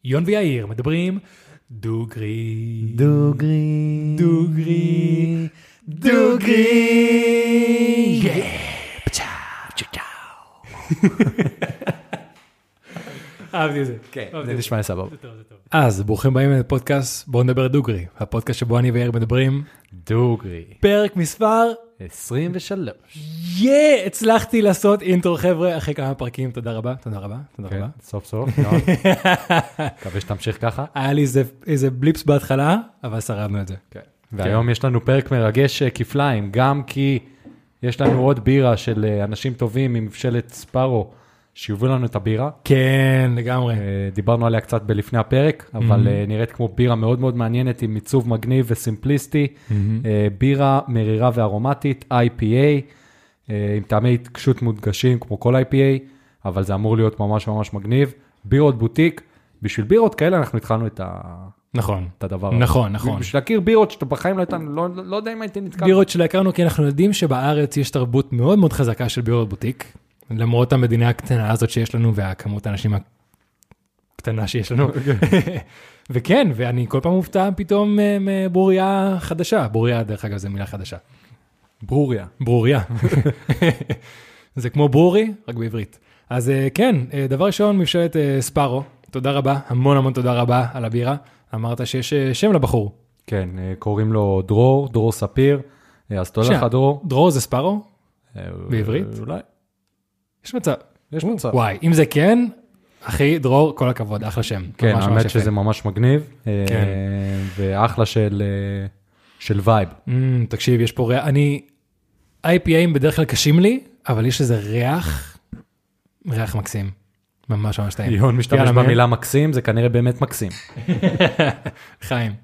יון ויאיר מדברים דוגרי. דוגרי. דוגרי. דוגרי. פצ'או. אהבתי את זה. כן, זה נשמע סבבה. אז ברוכים באים לפודקאסט בואו נדבר דוגרי. הפודקאסט שבו אני ויאיר מדברים. דוגרי. פרק מספר 23. הצלחתי לעשות אינטרו חבר'ה אחרי כמה פרקים. תודה רבה, תודה רבה, תודה רבה. סוף סוף. מקווה שתמשיך ככה. היה לי איזה בליפס בהתחלה, אבל שרדנו את זה. והיום יש לנו פרק מרגש כפליים, גם כי יש לנו עוד בירה של אנשים טובים ממבשלת ספארו, שיובאו לנו את הבירה. כן, לגמרי. דיברנו עליה קצת בלפני הפרק, אבל נראית כמו בירה מאוד מאוד מעניינת, עם מיצוב מגניב וסימפליסטי. בירה מרירה וארומטית, IPA, עם טעמי התקשות מודגשים, כמו כל IPA, אבל זה אמור להיות ממש ממש מגניב. בירות בוטיק, בשביל בירות כאלה אנחנו התחלנו את הדבר הזה. נכון, נכון. בשביל להכיר בירות שאתה בחיים לא יודע אם הייתי נתקל. בירות שלא הכרנו, כי אנחנו יודעים שבארץ יש תרבות מאוד מאוד חזקה של בירות בוטיק, למרות המדינה הקטנה הזאת שיש לנו, והכמות האנשים הקטנה שיש לנו. וכן, ואני כל פעם מופתע פתאום מברוריה חדשה. ברוריה, דרך אגב, זו מילה חדשה. ברוריה. ברוריה. זה כמו ברורי, רק בעברית. אז כן, דבר ראשון, מבשלת ספארו. תודה רבה, המון המון תודה רבה על הבירה. אמרת שיש שם לבחור. כן, קוראים לו דרור ספיר. אז תודה לך דרור. דרור זה ספארו? בעברית? אולי. יש מצב. יש מצב. וואי, אם זה כן, אחי, דרור, כל הכבוד, אחלה שם. כן, האמת שזה ממש מגניב. כן. ואחלה של וייב. תקשיב, יש פה ריח, IPAים בדרך כלל קשים לי, אבל יש איזה ריח מקסים. ממש ממש טעים. יון משתמש במילה מקסים, זה כנראה באמת מקסים. חיים.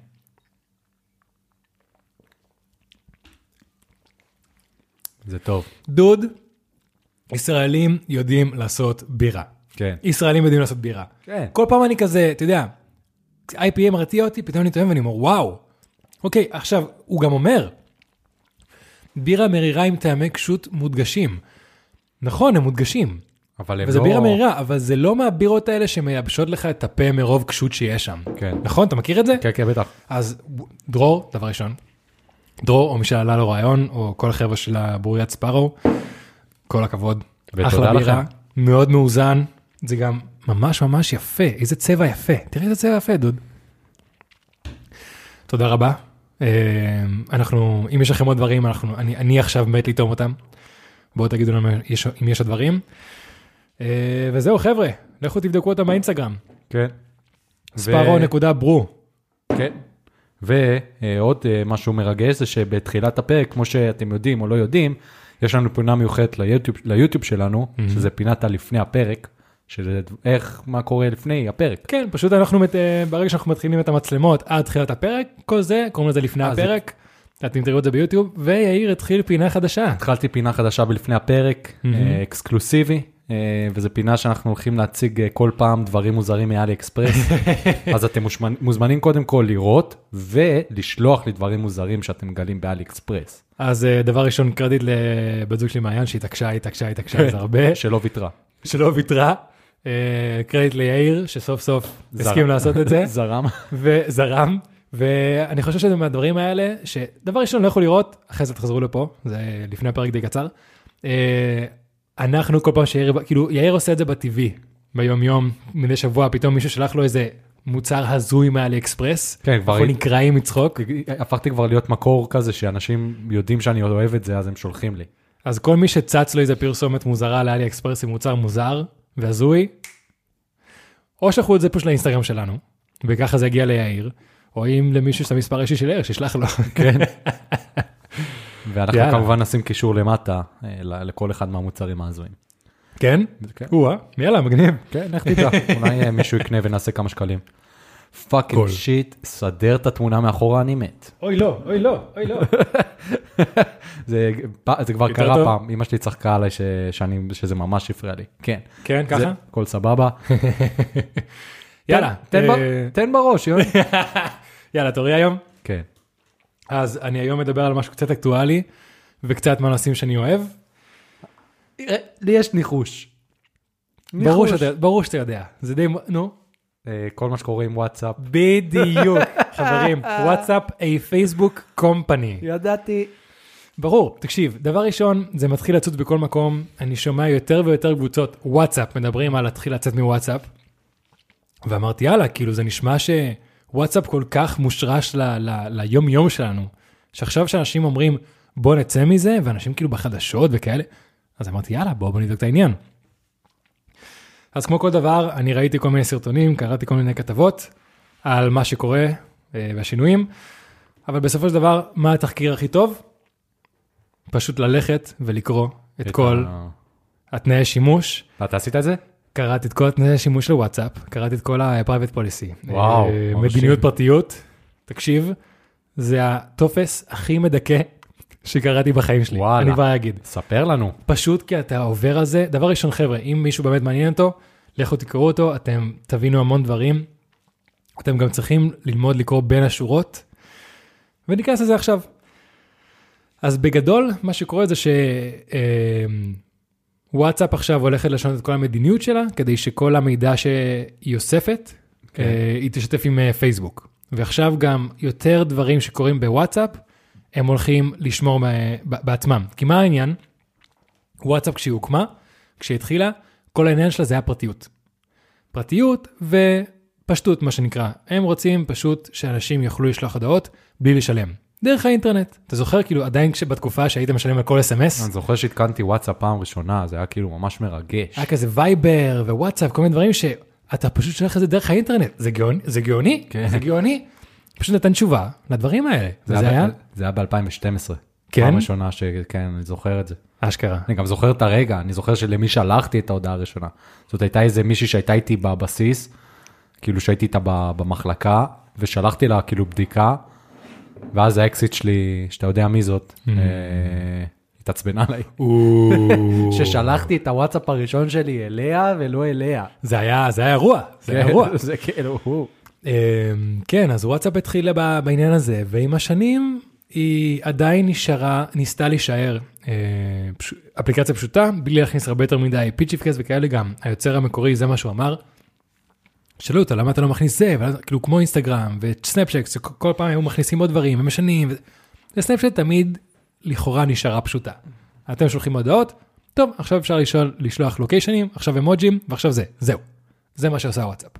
זה טוב. דוד, ישראלים יודעים לעשות בירה. כן. ישראלים יודעים לעשות בירה. כן. כל פעם אני כזה, אתה יודע, IPA מרתיע אותי, פתאום אני טועם ואני אומר, וואו. אוקיי, עכשיו, הוא גם אומר, בירה מרירה עם טעמי קשות מודגשים. נכון, הם מודגשים. וזה בירה מרירה, אבל זה לא מהבירות האלה שמייבשות לך את הפה מרוב קשות שיש שם. כן. נכון? אתה מכיר את זה? כן, כן, בטח. אז דרור, דבר ראשון, דרור, או מי שעלה לו רעיון, או כל החבר'ה של הברוריית ספארו, כל הכבוד. אחלה בירה, מאוד מאוזן, זה גם ממש ממש יפה, איזה צבע יפה. תראי איזה צבע יפה, דוד. תודה רבה. אנחנו, אם יש לכם עוד דברים, אני עכשיו מת לטעום אותם. בואו תגידו לנו אם יש הדברים. וזהו חבר'ה, לכו תבדקו אותם באינסטגרם. כן. ספארו.ברו. כן. ועוד משהו מרגש זה שבתחילת הפרק, כמו שאתם יודעים או לא יודעים, יש לנו פינה מיוחדת ליוטיוב שלנו, שזה פינת לפני הפרק, של מה קורה לפני הפרק. כן, פשוט ברגע שאנחנו מתחילים את המצלמות עד תחילת הפרק, כל זה, קוראים לזה לפני הפרק, אתם תראו את זה ביוטיוב, ויאיר התחיל פינה חדשה. התחלתי פינה חדשה בלפני הפרק, אקסקלוסיבי, וזו פינה שאנחנו הולכים להציג כל פעם דברים מוזרים מאלי אקספרס, אז אתם מוזמנים קודם כל לראות, ולשלוח לי דברים מוזרים שאתם מגלים באלי אקספרס. אז דבר ראשון, קרדיט לבת זוג שלי מעיין, שהתעקשה זה הרבה. שלא ויתרה. שלא ויתרה. קרדיט ליאיר, שסוף סוף הסכים לעשות את זה. זרם. ואני חושב שזה מהדברים האלה, שדבר ראשון לא יכול לראות, אחרי זה תחזרו לפה, זה לפני הפרק די קצר. אנחנו כל פעם כאילו יאיר עושה את זה בטבעי, ביום יום, מדי שבוע, פתאום מישהו שלח לו איזה מוצר הזוי מאלי אקספרס, כן, אנחנו נקראים מצחוק. הפכתי כבר להיות מקור כזה, שאנשים יודעים שאני אוהב את זה, אז הם שולחים לי. אז כל מי שצץ לו איזה פרסומת מוזרה לאלי אקספרס עם מוצר מוזר והזוי, או שלחו את זה פשוט לאינסטגרם שלנו, וככה זה הגיע ליאיר, או אם למישהו יש את המספר אישי של יאיר, שישלח לו. כן. ואנחנו כמובן נשים קישור למטה, לכל אחד מהמוצרים ההזויים. כן? יאללה, מגניב. כן, איך תדע. אולי מישהו יקנה ונעשה כמה שקלים. פאקינג שיט, סדר את התמונה מאחורה, אני מת. אוי לא. זה כבר קרה פעם, אמא שלי צחקה עליי שזה ממש הפריע לי. כן. כן, ככה? הכל סבבה. יאללה. תן בראש, יון. יאללה, תורי היום? כן. אז אני היום מדבר על משהו קצת אקטואלי, וקצת מהנושאים שאני אוהב. לי יש ניחוש. ברור שאתה יודע. זה די, נו. כל מה שקורה עם וואטסאפ. בדיוק, חברים, וואטסאפ, a Facebook company. ידעתי. ברור, תקשיב, דבר ראשון, זה מתחיל לצאת בכל מקום, אני שומע יותר ויותר קבוצות וואטסאפ, מדברים על להתחיל לצאת מוואטסאפ, ואמרתי, יאללה, כאילו זה נשמע שוואטסאפ כל כך מושרש ליום יום שלנו, שעכשיו שאנשים אומרים, בוא נצא מזה, ואנשים כאילו בחדשות וכאלה, אז אמרתי, יאללה, בוא נבדוק את העניין. אז כמו כל דבר, אני ראיתי כל מיני סרטונים, קראתי כל מיני כתבות, על מה שקורה והשינויים, אבל בסופו של דבר, מה התחקיר הכי טוב? פשוט ללכת ולקרוא את כל התנאי שימוש. אתה עשית את זה? קראתי את כל התנאי שימוש לוואטסאפ, קראתי את כל ה-private policy. וואו. מדיניות פרטיות, תקשיב, זה הטופס הכי מדכא שקראתי בחיים שלי. וואלה. אני כבר אגיד. ספר לנו. פשוט כי אתה עובר על זה. דבר ראשון, חבר'ה, אם מישהו באמת מעניין אותו, לכו תקראו אותו, אתם תבינו המון דברים. אתם גם צריכים ללמוד לקרוא בין השורות. וניכנס לזה עכשיו. אז בגדול, מה שקורה זה שוואטסאפ עכשיו הולכת לשנות את כל המדיניות שלה, כדי שכל המידע שהיא אוספת, היא תשתף עם פייסבוק. ועכשיו גם יותר דברים שקורים בוואטסאפ, הם הולכים לשמור בעצמם. כי מה העניין? וואטסאפ כשהיא הוקמה, כשהיא התחילה, כל העניין שלה זה היה פרטיות. פרטיות ופשטות, מה שנקרא. הם רוצים פשוט שאנשים יוכלו לשלוח הודעות בלי לשלם. דרך האינטרנט. אתה זוכר כאילו עדיין בתקופה שהיית משלם על כל SMS? אני זוכר שהתקנתי וואטסאפ פעם ראשונה, זה היה כאילו ממש מרגש. היה כזה וייבר ווואטסאפ, כל מיני דברים שאתה פשוט שולח את זה דרך האינטרנט. זה גאוני, זה גאוני. פשוט נתן תשובה לדברים האלה. זה היה ב-2012. כן? פעם ראשונה שכן, אני זוכר את זה. אשכרה. אני גם זוכר את הרגע, אני זוכר שלמי שלחתי את ההודעה הראשונה. זאת הייתה איזה מישהי שהייתה איתי בבסיס, כאילו שהייתי איתה במחלקה, ושלחתי לה כאילו בדיקה, ואז האקסיט שלי, שאתה יודע מי זאת, התעצבנה עליי. ששלחתי את הוואטסאפ הראשון שלי אליה ולא אליה. זה היה אירוע. זה היה אירוע. זה כאילו, כן, אז וואטסאפ התחילה בעניין הזה, ועם השנים היא עדיין ניסתה להישאר אפליקציה פשוטה, בלי להכניס הרבה יותר מדי פיצ'יפקס וכאלה גם. היוצר המקורי, זה מה שהוא אמר, שאלו אותו, למה אתה לא מכניס זה? כאילו כמו אינסטגרם וסנאפצ'אט, כל פעם היו מכניסים עוד דברים, ומשנים. וסנאפצ'אט תמיד לכאורה נשארה פשוטה. אתם שולחים הודעות, טוב, עכשיו אפשר לשלוח לוקיישנים, עכשיו אמוג'ים, ועכשיו זהו. זה מה שעושה וואטסאפ.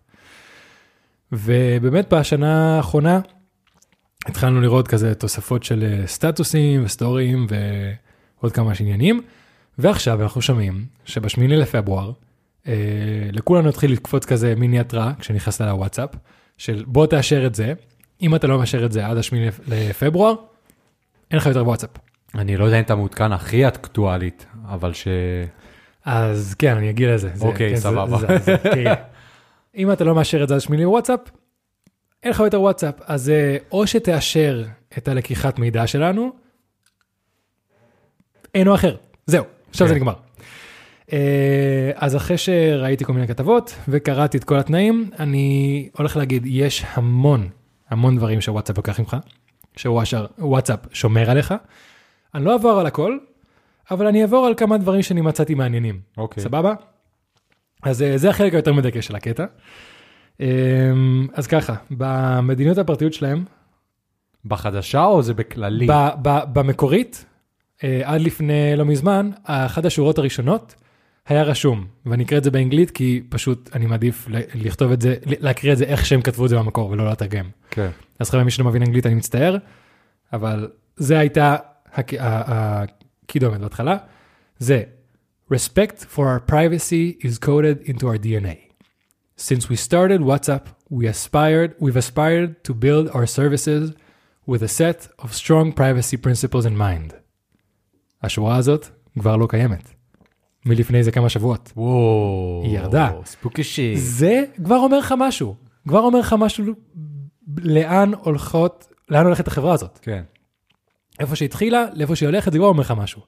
ובאמת בשנה האחרונה, התחלנו לראות כזה תוספות של סטטוסים וסטוריים ועוד כמה עניינים, ועכשיו אנחנו שומעים שב8 לפברואר, לכולנו התחיל לקפוץ כזה מיני התראה, כשנכנסת לוואטסאפ, של בוא תאשר את זה, אם אתה לא מאשר את זה עד 8 לפברואר, אין לך יותר וואטסאפ. אני לא יודע אם אתה מעודכן הכי אקטואלית, אבל אז כן, אני אגיע לזה. אוקיי, סבבה. אם אתה לא מאשר את זה עד 8 לוואטסאפ, אין לך יותר וואטסאפ, אז או שתאשר את הלקיחת מידע שלנו, אינו אחר. זהו, עכשיו זה נגמר. אז אחרי שראיתי כל מיני כתבות וקראתי את כל התנאים, אני הולך להגיד, יש המון דברים שוואטסאפ לוקח ממך, שוואטסאפ שומר עליך. אני לא אעבור על הכל, אבל אני אעבור על כמה דברים שאני מצאתי מעניינים. אוקיי. סבבה? אז זה החלק היותר מדכא של הקטע. אז ככה, במדיניות הפרטיות שלהם, בחדשה או זה בכללי? במקורית, עד לפני לא מזמן, אחת השורות הראשונות היה רשום, ואני אקרא את זה באנגלית, כי פשוט אני מעדיף לכתוב את זה, להקריא את זה איך שהם כתבו את זה במקור, ולא לתרגם. כן. אז חבר'ה, מי שלא מבין אנגלית, אני מצטער, אבל זה הייתה הקידומת בהתחלה, זה, Respect for our privacy is coded into our DNA. Since we started WhatsApp, we've aspired to build our services with a set of strong privacy principles in mind. השורה הזאת כבר לא קיימת. מלפני זה כמה שבועות. וואו. היא ירדה. ספוקי שיט. זה כבר אומר לך משהו. כבר אומר לך משהו לאן הולכת החברה הזאת. כן. איפה שהתחילה, לאיפה שהיא הולכת, זה כבר אומר לך משהו.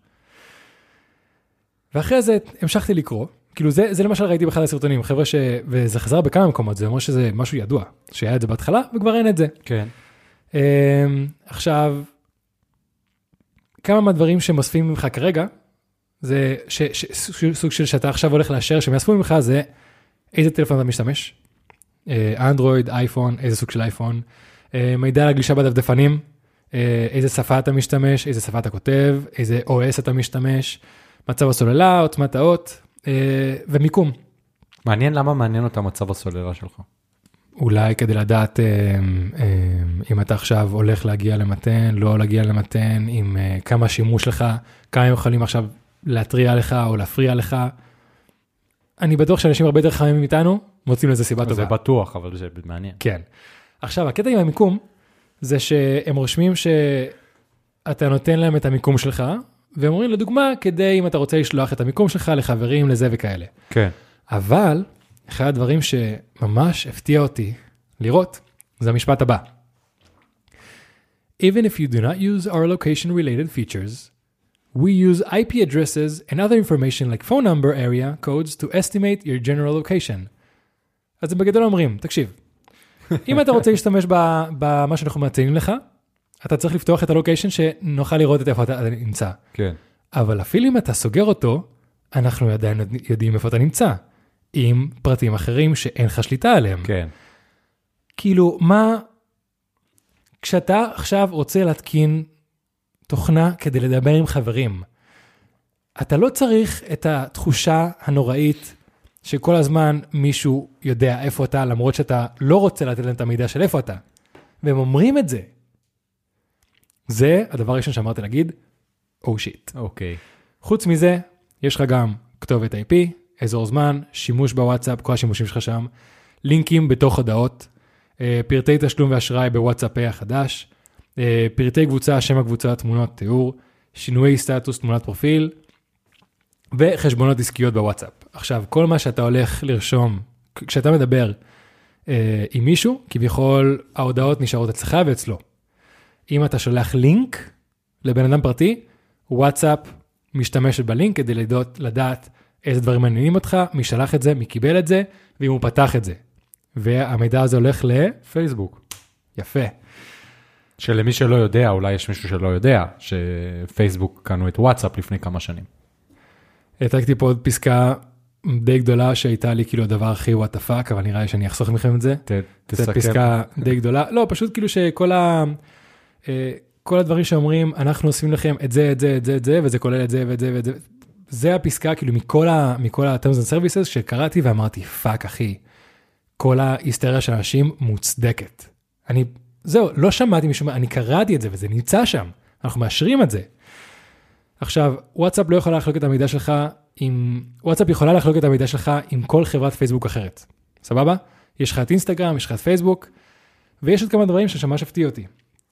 ואחרי זה המשכתי לקרוא. כאילו זה למשל ראיתי באחד הסרטונים, חבר'ה וזה חזר בכמה מקומות, זה אומר שזה משהו ידוע, שהיה את זה בהתחלה וכבר אין את זה. כן. עכשיו, כמה מהדברים שמוספים ממך כרגע, זה סוג של שאתה עכשיו הולך לאשר, שמאספו ממך זה איזה טלפון אתה משתמש, אנדרואיד, אייפון, איזה סוג של אייפון, מידע על הגלישה בדפדפנים, איזה שפה אתה משתמש, איזה שפה אתה כותב, איזה OS אתה משתמש, מצב הסוללה, עוצמת האות, ומיקום. מעניין למה מעניין אותה מצב הסוללה שלך. אולי כדי לדעת אם אתה עכשיו הולך להגיע למתן, לא להגיע למתן, עם כמה שימוש לך, כמה הם יכולים עכשיו להטריע לך או להפריע לך. אני בטוח שאנשים הרבה יותר חמים איתנו, מוצאים לזה סיבה טובה. זה בטוח, אבל זה מעניין. כן. עכשיו, הקטע עם המיקום, זה שהם רושמים שאתה נותן להם את המיקום שלך, והם אומרים לדוגמה, כדי אם אתה רוצה לשלוח את המיקום שלך לחברים, לזה וכאלה. כן. אבל, אחד הדברים שממש הפתיע אותי לראות, זה המשפט הבא. Even if you do not use our location-related features, we use IP addresses and other information like phone number area codes to estimate your general location. אז הם בגדול אומרים, תקשיב, אם אתה רוצה להשתמש במה שאנחנו מציינים לך, אתה צריך לפתוח את הלוקיישן שנוכל לראות את איפה אתה נמצא. כן. אבל אפילו אם אתה סוגר אותו, אנחנו עדיין יודעים איפה אתה נמצא, עם פרטים אחרים שאין לך שליטה עליהם. כן. כאילו, מה, כשאתה עכשיו רוצה להתקין תוכנה כדי לדבר עם חברים, אתה לא צריך את התחושה הנוראית שכל הזמן מישהו יודע איפה אתה, למרות שאתה לא רוצה לתת להם את המידע של איפה אתה. והם אומרים את זה. זה הדבר הראשון שאמרתי להגיד, oh shit. אוקיי. חוץ מזה, יש לך גם כתובת IP, אזור זמן, שימוש בוואטסאפ, כל השימושים שלך שם, לינקים בתוך הודעות, פרטי תשלום ואשראי בוואטסאפ החדש, פרטי קבוצה, שם הקבוצה, תמונות, תיאור, שינויי סטטוס, תמונת פרופיל, וחשבונות עסקיות בוואטסאפ. עכשיו, כל מה שאתה הולך לרשום, כשאתה מדבר עם מישהו, כביכול ההודעות נשארות אצלך ואצלו. אם אתה שולח לינק לבן אדם פרטי, וואטסאפ משתמשת בלינק כדי לדעת איזה דברים מעניינים אותך, מי שלח את זה, מי קיבל את זה, ואם הוא פתח את זה. והמידע הזה הולך לפייסבוק. יפה. שלמי שלא יודע, אולי יש מישהו שלא יודע, שפייסבוק קנו את וואטסאפ לפני כמה שנים. העתקתי פה עוד פסקה די גדולה שהייתה לי כאילו הדבר הכי what the fuck, אבל נראה לי שאני אחסוך מכם את זה. זו פסקה די גדולה. לא, פשוט כאילו שכל הדברים שאומרים, אנחנו עושים לכם את זה, את זה, את זה, את זה, וזה כולל את זה ואת זה ואת זה. זה הפסקה כאילו מכל ה-terms and services שקראתי ואמרתי, פאק אחי, כל ההיסטריה של אנשים מוצדקת. זהו, לא שמעתי משום מה, אני קראתי את זה וזה נמצא שם. אנחנו מאשרים את זה. עכשיו, וואטסאפ לא יכולה לחלוק את המידע שלך וואטסאפ יכולה לחלוק את המידע שלך עם כל חברת פייסבוק אחרת. סבבה? יש לך את אינסטגרם, יש לך את פייסבוק, ויש עוד כמה דברים שממש הפתיע אותי.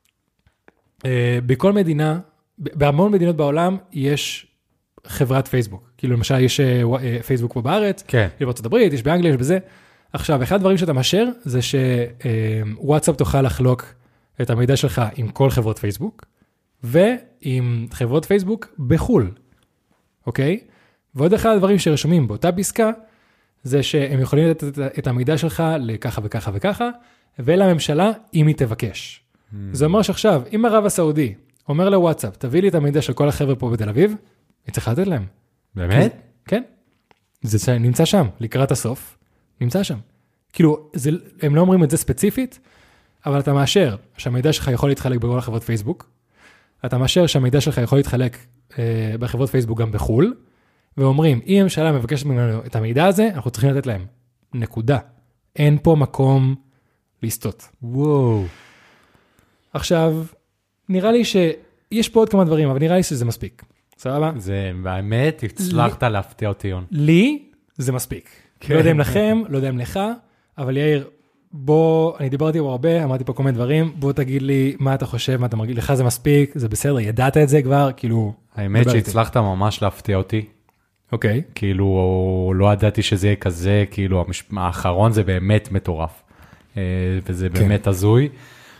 בכל מדינה, בהמון מדינות בעולם, יש חברת פייסבוק. כאילו, למשל, יש פייסבוק פה בארץ, כן. יש בארצות הברית, יש באנגליה, יש בזה. עכשיו, אחד הדברים שאתה מאשר, זה שוואטסאפ תוכל לחלוק את המידע שלך עם כל חברות פייסבוק, ועם חברות פייסבוק בחול. אוקיי? ועוד אחד הדברים שרשומים באותה פסקה, זה שהם יכולים לתת את המידע שלך לככה וככה וככה, ולממשלה, אם היא תבקש. זה אומר שעכשיו, אם הרב הסעודי אומר לוואטסאפ, תביא לי את המידע של כל החבר'ה פה בתל אביב, היא צריכה לתת להם. באמת? כן. זה נמצא שם, לקראת הסוף, נמצא שם. כאילו, הם לא אומרים את זה ספציפית, אבל אתה מאשר שהמידע שלך יכול להתחלק בכל החברות פייסבוק, אתה מאשר שהמידע שלך יכול להתחלק בחברות פייסבוק גם בחול, ואומרים, אם הממשלה מבקשת ממנו את המידע הזה, אנחנו צריכים לתת להם. נקודה. אין פה מקום לסטות. וואו. עכשיו, נראה לי שיש פה עוד כמה דברים, אבל נראה לי שזה מספיק. סבבה? זה באמת, הצלחת להפתיע אותי, יון. לי זה מספיק. לא יודע אם לכם, לא יודע אם לך, אבל יאיר, בוא, אני דיברתי פה הרבה, אמרתי פה כל מיני דברים, בוא תגיד לי מה אתה חושב, מה אתה מרגיש, לך זה מספיק, זה בסדר, ידעת את זה כבר, כאילו... האמת שהצלחת ממש להפתיע אותי. אוקיי. כאילו, לא ידעתי שזה יהיה כזה, כאילו, האחרון זה באמת מטורף. וזה באמת הזוי.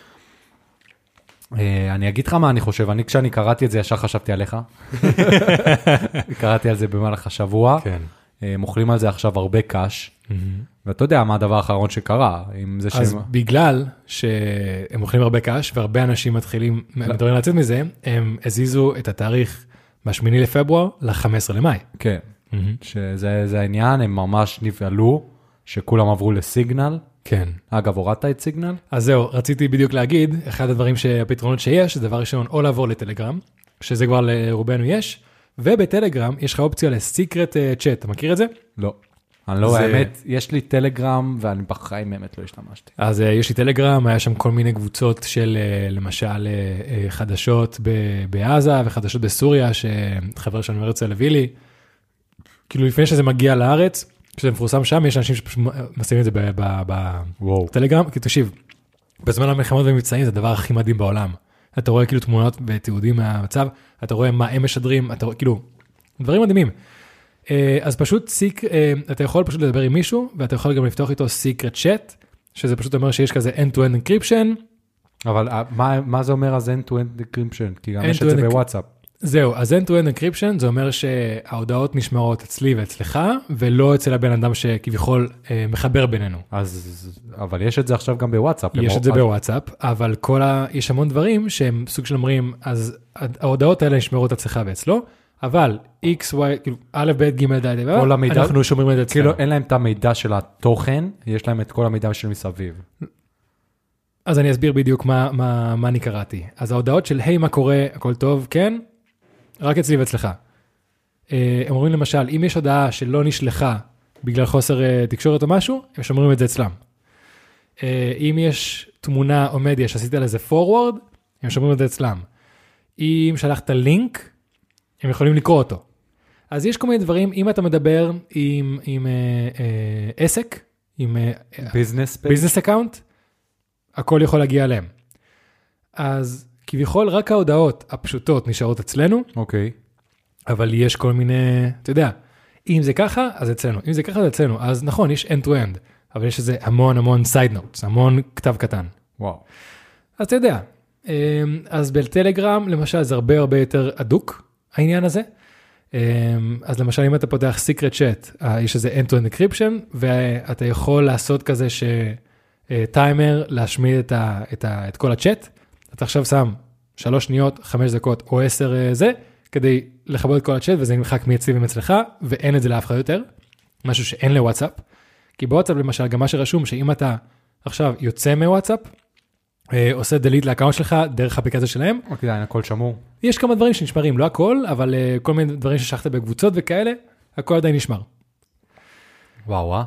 אני אגיד לך מה אני חושב, כשאני קראתי את זה, ישר חשבתי עליך. קראתי על זה במהלך השבוע. כן. מוכלים על זה עכשיו הרבה קש. ואתה יודע מה הדבר האחרון שקרה. אז בגלל שהם מוכלים הרבה קש, והרבה אנשים מדברים לצאת מזה, הם הזיזו את התאריך מה-8 לפברואר ל-15 למאי. כן. שזה העניין, הם ממש נפעלו, שכולם עברו לסיגנל. כן. אגב, הורדת את סיגנל? אז זהו, רציתי בדיוק להגיד, אחד הדברים שהפתרונות שיש, זה דבר ראשון, או לעבור לטלגרם, שזה כבר לרובנו יש, ובטלגרם יש לך אופציה לסיקרט צ'אט, אתה מכיר את זה? לא. אני לא, האמת, יש לי טלגרם, ואני בחיים באמת לא השתמשתי. אז יש לי טלגרם, היה שם כל מיני קבוצות של, למשל, חדשות בעזה, וחדשות בסוריה, שחבר שלנו הרצל הביא לי, כאילו לפני שזה מגיע לארץ, כשזה מפורסם שם, יש אנשים שפשוט מסיימים את זה בטלגרם, כי תושיב, בזמן המלחמות ומבצעים, זה הדבר הכי מדהים בעולם. אתה רואה כאילו תמונות ותיעודים מהמצב, אתה רואה מה הם משדרים, אתה רואה כאילו, דברים מדהימים. אז פשוט אתה יכול פשוט לדבר עם מישהו, ואתה יכול גם לפתוח איתו secret chat, שזה פשוט אומר שיש כזה end-to-end encryption. אבל מה זה אומר אז end-to-end encryption? כי גם יש את זה בוואטסאפ. זהו, אז end-to-end encryption זה אומר שההודעות נשמרות אצלי ואצלך, ולא אצל הבן אדם שכביכול מחבר בינינו. אבל יש את זה עכשיו גם בוואטסאפ. יש את זה בוואטסאפ, אבל יש המון דברים שהם סוג של אומרים, אז ההודעות האלה נשמרות אצלך ואצלו, אבל X, Y, כאילו, א', ב', ג', ד', אנחנו שומרים את זה אצלנו. כאילו אין להם את המידע של התוכן, יש להם את כל המידע של מסביב. אז אני אסביר בדיוק מה אני קראתי. אז ההודעות של, היי, מה קורה, הכל טוב, כן? רק אצלי ואצלך. הם אומרים למשל, אם יש הודעה שלא נשלחה בגלל חוסר תקשורת או משהו, הם שומרים את זה אצלם. אם יש תמונה או מדיה שעשית לזה forward, הם שומרים את זה אצלם. אם שלחת לינק, הם יכולים לקרוא אותו. אז יש כל מיני דברים, אם אתה מדבר עם עסק, עם ביזנס אקאונט, הכל יכול להגיע אליהם. אז כביכול רק ההודעות הפשוטות נשארות אצלנו, אוקיי. אבל יש כל מיני, אתה יודע, אם זה ככה, אז אצלנו. אם זה ככה, אז אצלנו. אז נכון, יש end-to-end, אבל יש איזה המון side notes, המון כתב קטן. וואו. אז אתה יודע, אז בטלגרם, למשל, זה הרבה יותר אדוק, העניין הזה. אז למשל, אם אתה פותח secret chat, יש איזה end-to-end encryption, ואתה יכול לעשות כזה טיימר, להשמיד את כל הצ'אט, אתה עכשיו שם 3 שניות, 5 דקות או 10 כדי לכבות את כל הצ'אט, וזה נמחק מאצלי ומצלך, ואין את זה לאף אחד יותר, משהו שאין לוואטסאפ, כי בוואטסאפ למשל, גם מה שרשום, שאם אתה עכשיו יוצא מוואטסאפ, עושה delete לאקאונט שלך, דרך האפליקציה שלהם. אוקיי, הכל שמור. יש כמה דברים שנשמרים, לא הכל, אבל כל מיני דברים ששכת בקבוצות וכאלה, הכל עדיין נשמר. וואו.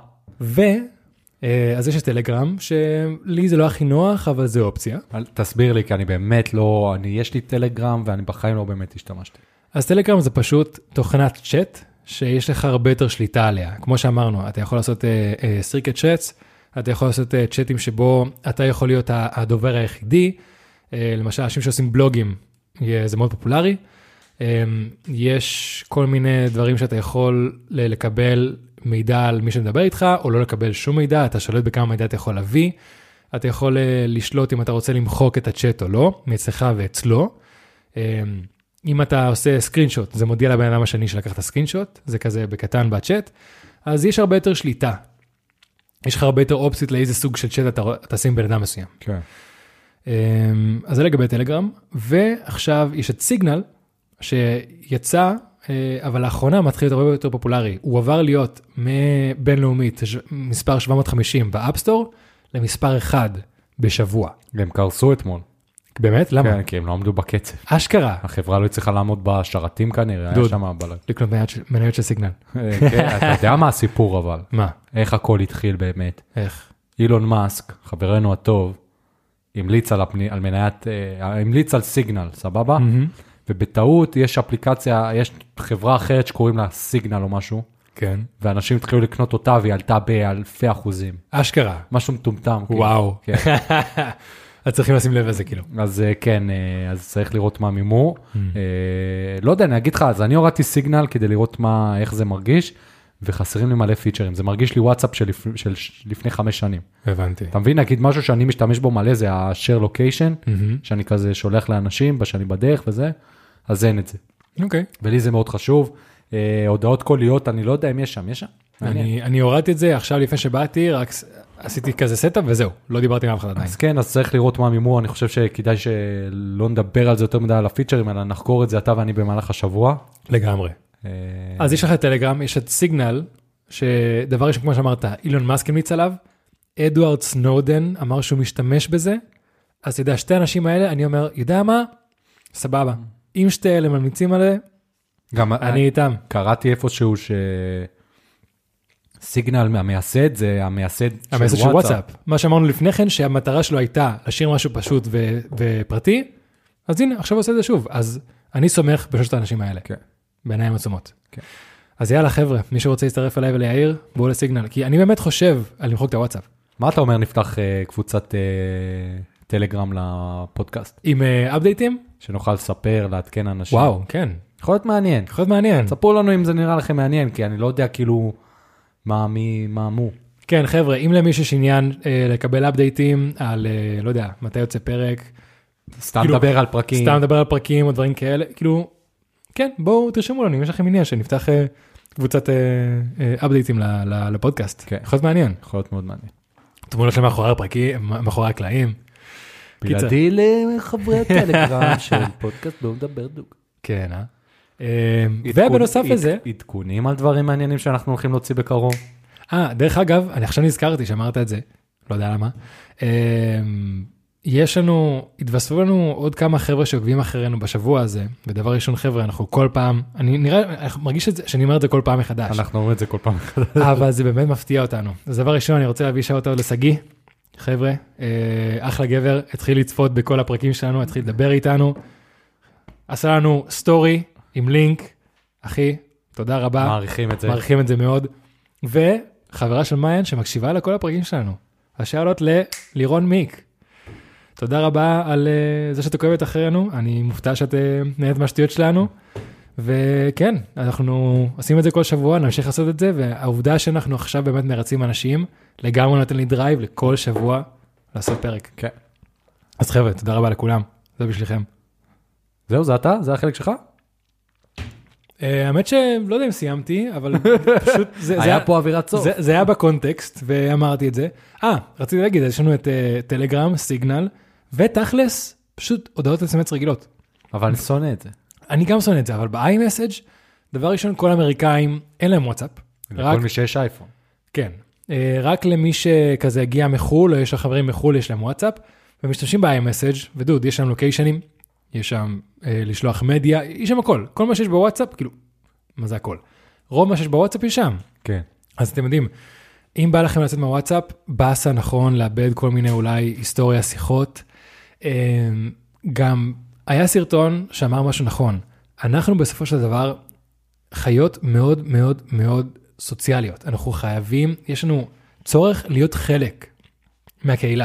אז יש טלגרם, שלי זה לא הכי נוח, אבל זה אופציה. תסביר לי, כי אני באמת לא, יש לי טלגרם, ואני בחיים לא באמת השתמשתי. אז טלגרם זה פשוט תוכנת צ'אט, שיש לך הרבה יותר שליטה עליה. כמו שאמרנו, אתה יכול לעשות סריקט צ'אטס, אתה יכול לעשות צ'אטים שבו אתה יכול להיות הדובר היחידי, למשל, אנשים שעושים בלוגים, זה מאוד פופולרי. יש כל מיני דברים שאתה יכול לקבל מידע על מי שמדבר איתך, או לא לקבל שום מידע, אתה שולט בכמה מידע אתה יכול להביא, אתה יכול לשלוט אם אתה רוצה למחוק את הצ'אט או לא, מאצלך ואצלו. אם אתה עושה סקרינשוט, זה מודיע לבן אדם השני שלקח את הסקרינשוט, זה כזה בקטן בצ'אט, אז יש הרבה יותר שליטה. יש לך הרבה יותר אופציות לאיזה סוג של צ'אט אתה שים בן אדם מסוים. כן. אז זה לגבי טלגרם, ועכשיו יש את סיגנל, שיצא, אבל לאחרונה מתחיל להיות הרבה יותר פופולרי. הוא עבר להיות מבינלאומית, מספר 750 באפסטור, למספר 1 בשבוע. הם קרסו אתמול. באמת? למה? כן, כי הם לא עמדו בקצב. אשכרה. החברה לא צריכה לעמוד בשרתים כנראה, היה שם הבלג. לקנות מניות של סיגנל. אתה יודע מה הסיפור אבל? מה? איך הכל התחיל באמת? איך? אילון מאסק, חברנו הטוב, המליץ על סיגנל, סבבה? ובטעות יש אפליקציה, יש חברה אחרת שקוראים לה סיגנל או משהו. כן. ואנשים התחילו לקנות אותה והיא עלתה באלפי אחוזים. אשכרה. משהו מטומטם. וואו. אז צריכים לשים לב לזה כאילו. אז כן, אז צריך לראות מה מימו. לא יודע, אני אגיד לך, אז אני הורדתי סיגנל כדי לראות איך זה מרגיש, וחסרים לי מלא פיצ'רים. זה מרגיש לי וואטסאפ של לפני 5 שנים. הבנתי. אתה מבין, נגיד משהו שאני משתמש בו מלא, זה ה-share location, שאני כזה שולח לאנשים, שאני בדרך וזה, אז אין את זה. אוקיי. ולי זה מאוד חשוב. הודעות קוליות, אני לא יודע אם יש שם, יש שם? אני הורדתי את זה, עכשיו לפני שבאתי, רק עשיתי כזה סטאפ וזהו, לא דיברתי עם אף אחד עדיין. אז כן, אז צריך לראות מה מימו, אני חושב שכדאי שלא נדבר על זה יותר מדי על הפיצ'רים, אלא נחקור את זה אתה ואני במהלך השבוע. לגמרי. אז יש לך טלגרם, יש את סיגנל, שדבר ראשון כמו שאמרת, אילון מאסק המליץ עליו, אדוארד סנודן אמר שהוא משתמש בזה, אז אתה יודע, שתי האנשים האלה, אני אומר, יודע מה? סבבה. אם שתי אלה ממליצים עליה, גם אני איתם. קראתי איפשהו סיגנל המייסד זה המייסד של וואטסאפ. מה שאמרנו לפני כן, שהמטרה שלו הייתה להשאיר משהו פשוט ופרטי, אז הנה, עכשיו עושה את זה שוב. אז אני סומך בשלושת האנשים האלה. כן. בעיניים עצומות. כן. אז יאללה חבר'ה, מי שרוצה להצטרף אליי וליעיר, בואו לסיגנל. כי אני באמת חושב על למחוק את הוואטסאפ. מה אתה אומר נפתח קבוצת טלגרם לפודקאסט? עם אפדייטים? שנוכל לספר, לעדכן אנשים. וואו, כן. יכול להיות מעניין. יכול להיות מעניין. ספרו לנו אם זה נראה לכם מעניין, כי אני לא יודע כאילו מה מו. כן, חבר'ה, אם למישהו יש עניין לקבל אפדייטים על, לא יודע, מתי יוצא פרק. סתם לדבר על פרקים. סתם לדבר על פרקים או דברים כאלה. כאילו, כן, בואו תרשמו לנו, אם יש לכם עניין שנפתח קבוצת אפדייטים לפודקאסט. כן. יכול להיות מעניין. יכול להיות מאוד מעניין. תמונות של מאחורי הפרקים, מאחורי הקלעים. בלעדי לחברי הטלגרם של פודקאסט בואו נדבר דוג. כן, ובנוסף לזה... עדכונים על דברים מעניינים שאנחנו הולכים להוציא בקרוב. דרך אגב, אני עכשיו נזכרתי שאמרת את זה, לא יודע למה. התווספו לנו עוד כמה חבר'ה שעוקבים אחרינו בשבוע הזה, ודבר ראשון חבר'ה, אנחנו כל פעם, אני מרגיש שאני אומר את זה כל פעם מחדש. אנחנו אומרים את זה כל פעם מחדש. אבל זה באמת מפתיע אותנו. אז דבר ראשון, אני רוצה להביא שאוט לסגי, חבר'ה, אחלה גבר, התחיל לצפות בכל הפרקים שלנו, התחיל לדבר איתנו, עשה לנו סטורי עם לינק, אחי, תודה רבה. מעריכים את זה מאוד. וחברה של מיין שמקשיבה לכל הפרקים שלנו. השאלות ללירון מיק. תודה רבה על זה שאת עוקבת אחרינו, אני מופתע שאת נהנית מהשטויות שלנו, וכן, אנחנו עושים את זה כל שבוע, נמשיך לעשות את זה, והעובדה שאנחנו עכשיו באמת מרצים אנשים, לגמרי נותן לי דרייב לכל שבוע לעשות פרק. כן. אז חבר'ה, תודה רבה לכולם, זה בשבילכם. זהו, זה אתה? זה החלק שלך? האמת שלא יודע אם סיימתי, אבל פשוט... היה פה אווירת סוף. זה היה בקונטקסט, ואמרתי את זה. רציתי להגיד, יש לנו את טלגרם, סיגנל, ותכלס, פשוט הודעות אס.אם.אס רגילות. אבל אני שונא את זה. אני גם שונא את זה, אבל ב-iMessage, דבר ראשון, כל האמריקאים, אין להם וואטסאפ. לכל מי שיש אייפון. כן. רק למי שכזה הגיע מחול, או יש לו חברים מחול, יש להם וואטסאפ, ומשתמשים ב-iMessage, ודוד, יש שם לוקיישנים, יש שם לשלוח מדיה, יש שם הכל. כל מה שיש בוואטסאפ, כאילו, מה זה הכל? רוב מה שיש בוואטסאפ יש שם. כן. אז אתם יודעים, אם בא לכם לצאת מהוואטסאפ, באסה נכון לאבד כל מיני אולי היסטוריה, שיחות. גם היה סרטון שאמר משהו נכון. אנחנו בסופו של דבר חיות מאוד מאוד מאוד סוציאליות. אנחנו חייבים, יש לנו צורך להיות חלק מהקהילה.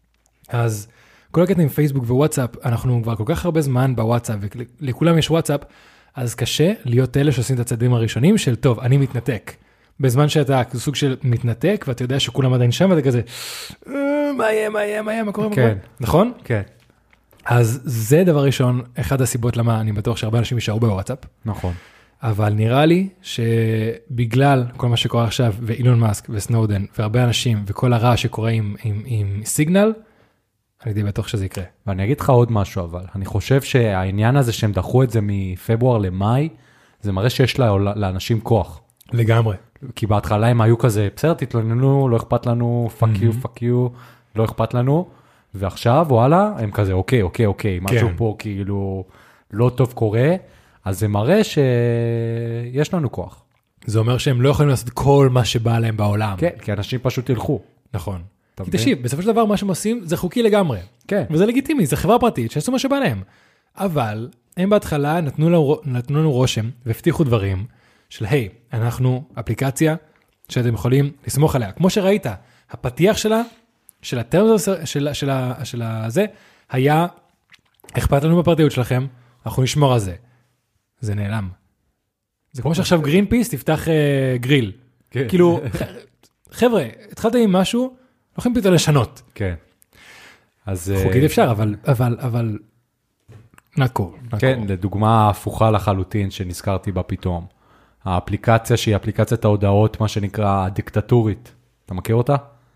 אז כל הקטע עם פייסבוק ווואטסאפ, אנחנו כבר כל כך הרבה זמן בוואטסאפ, ולכולם יש וואטסאפ, אז קשה להיות אלה שעושים את הצעדים הראשונים של, טוב, אני מתנתק. בזמן שאתה סוג של מתנתק, ואתה יודע שכולם עדיין שם, ואתה כזה, מה יהיה, מה קורה? נכון? כן. אז זה דבר ראשון, אחד הסיבות למה אני בטוח שהרבה אנשים יישארו בוואטסאפ. נכון. אבל נראה לי שבגלל כל מה שקורה עכשיו, ואילון מאסק וסנודן, והרבה אנשים, וכל הרע שקורה עם סיגנל, אני די בטוח שזה יקרה. ואני אגיד לך עוד משהו אבל, אני חושב שהעניין הזה שהם דחו את זה מפברואר למאי, זה מראה שיש לאנשים כוח. לגמרי. כי בהתחלה הם היו כזה, בסדר, תתלוננו, לא אכפת לנו, fuck you, לא אכפת לנו, ועכשיו, וואלה, הם כזה, אוקיי, משהו פה כאילו לא טוב קורה, אז זה מראה שיש לנו כוח. זה אומר שהם לא יכולים לעשות כל מה שבא להם בעולם. כן, כי אנשים פשוט ילכו. נכון. כי תשיב, בסופו של דבר מה שהם עושים זה חוקי לגמרי. כן. וזה לגיטימי, זה חברה פרטית שעשו מה שבא להם. אבל הם בהתחלה נתנו לנו רושם והבטיחו דברים של, היי, אנחנו אפליקציה שאתם יכולים לסמוך עליה. כמו שראית, הפתיח שלה, של הטרמס של הזה, היה, אכפת לנו בפרטיות שלכם, אנחנו נשמור על זה. זה נעלם. זה כמו שעכשיו גרין פיס תפתח גריל. כאילו, חבר'ה, התחלתם עם משהו, לא יכולים פתאום לשנות. כן. אז... חוקית אפשר, אבל... נקור. כן, לדוגמה הפוכה לחלוטין שנזכרתי בה פתאום. האפליקציה שהיא אפליקציית ההודעות, מה שנקרא דיקטטורית. אתה מכיר אותה?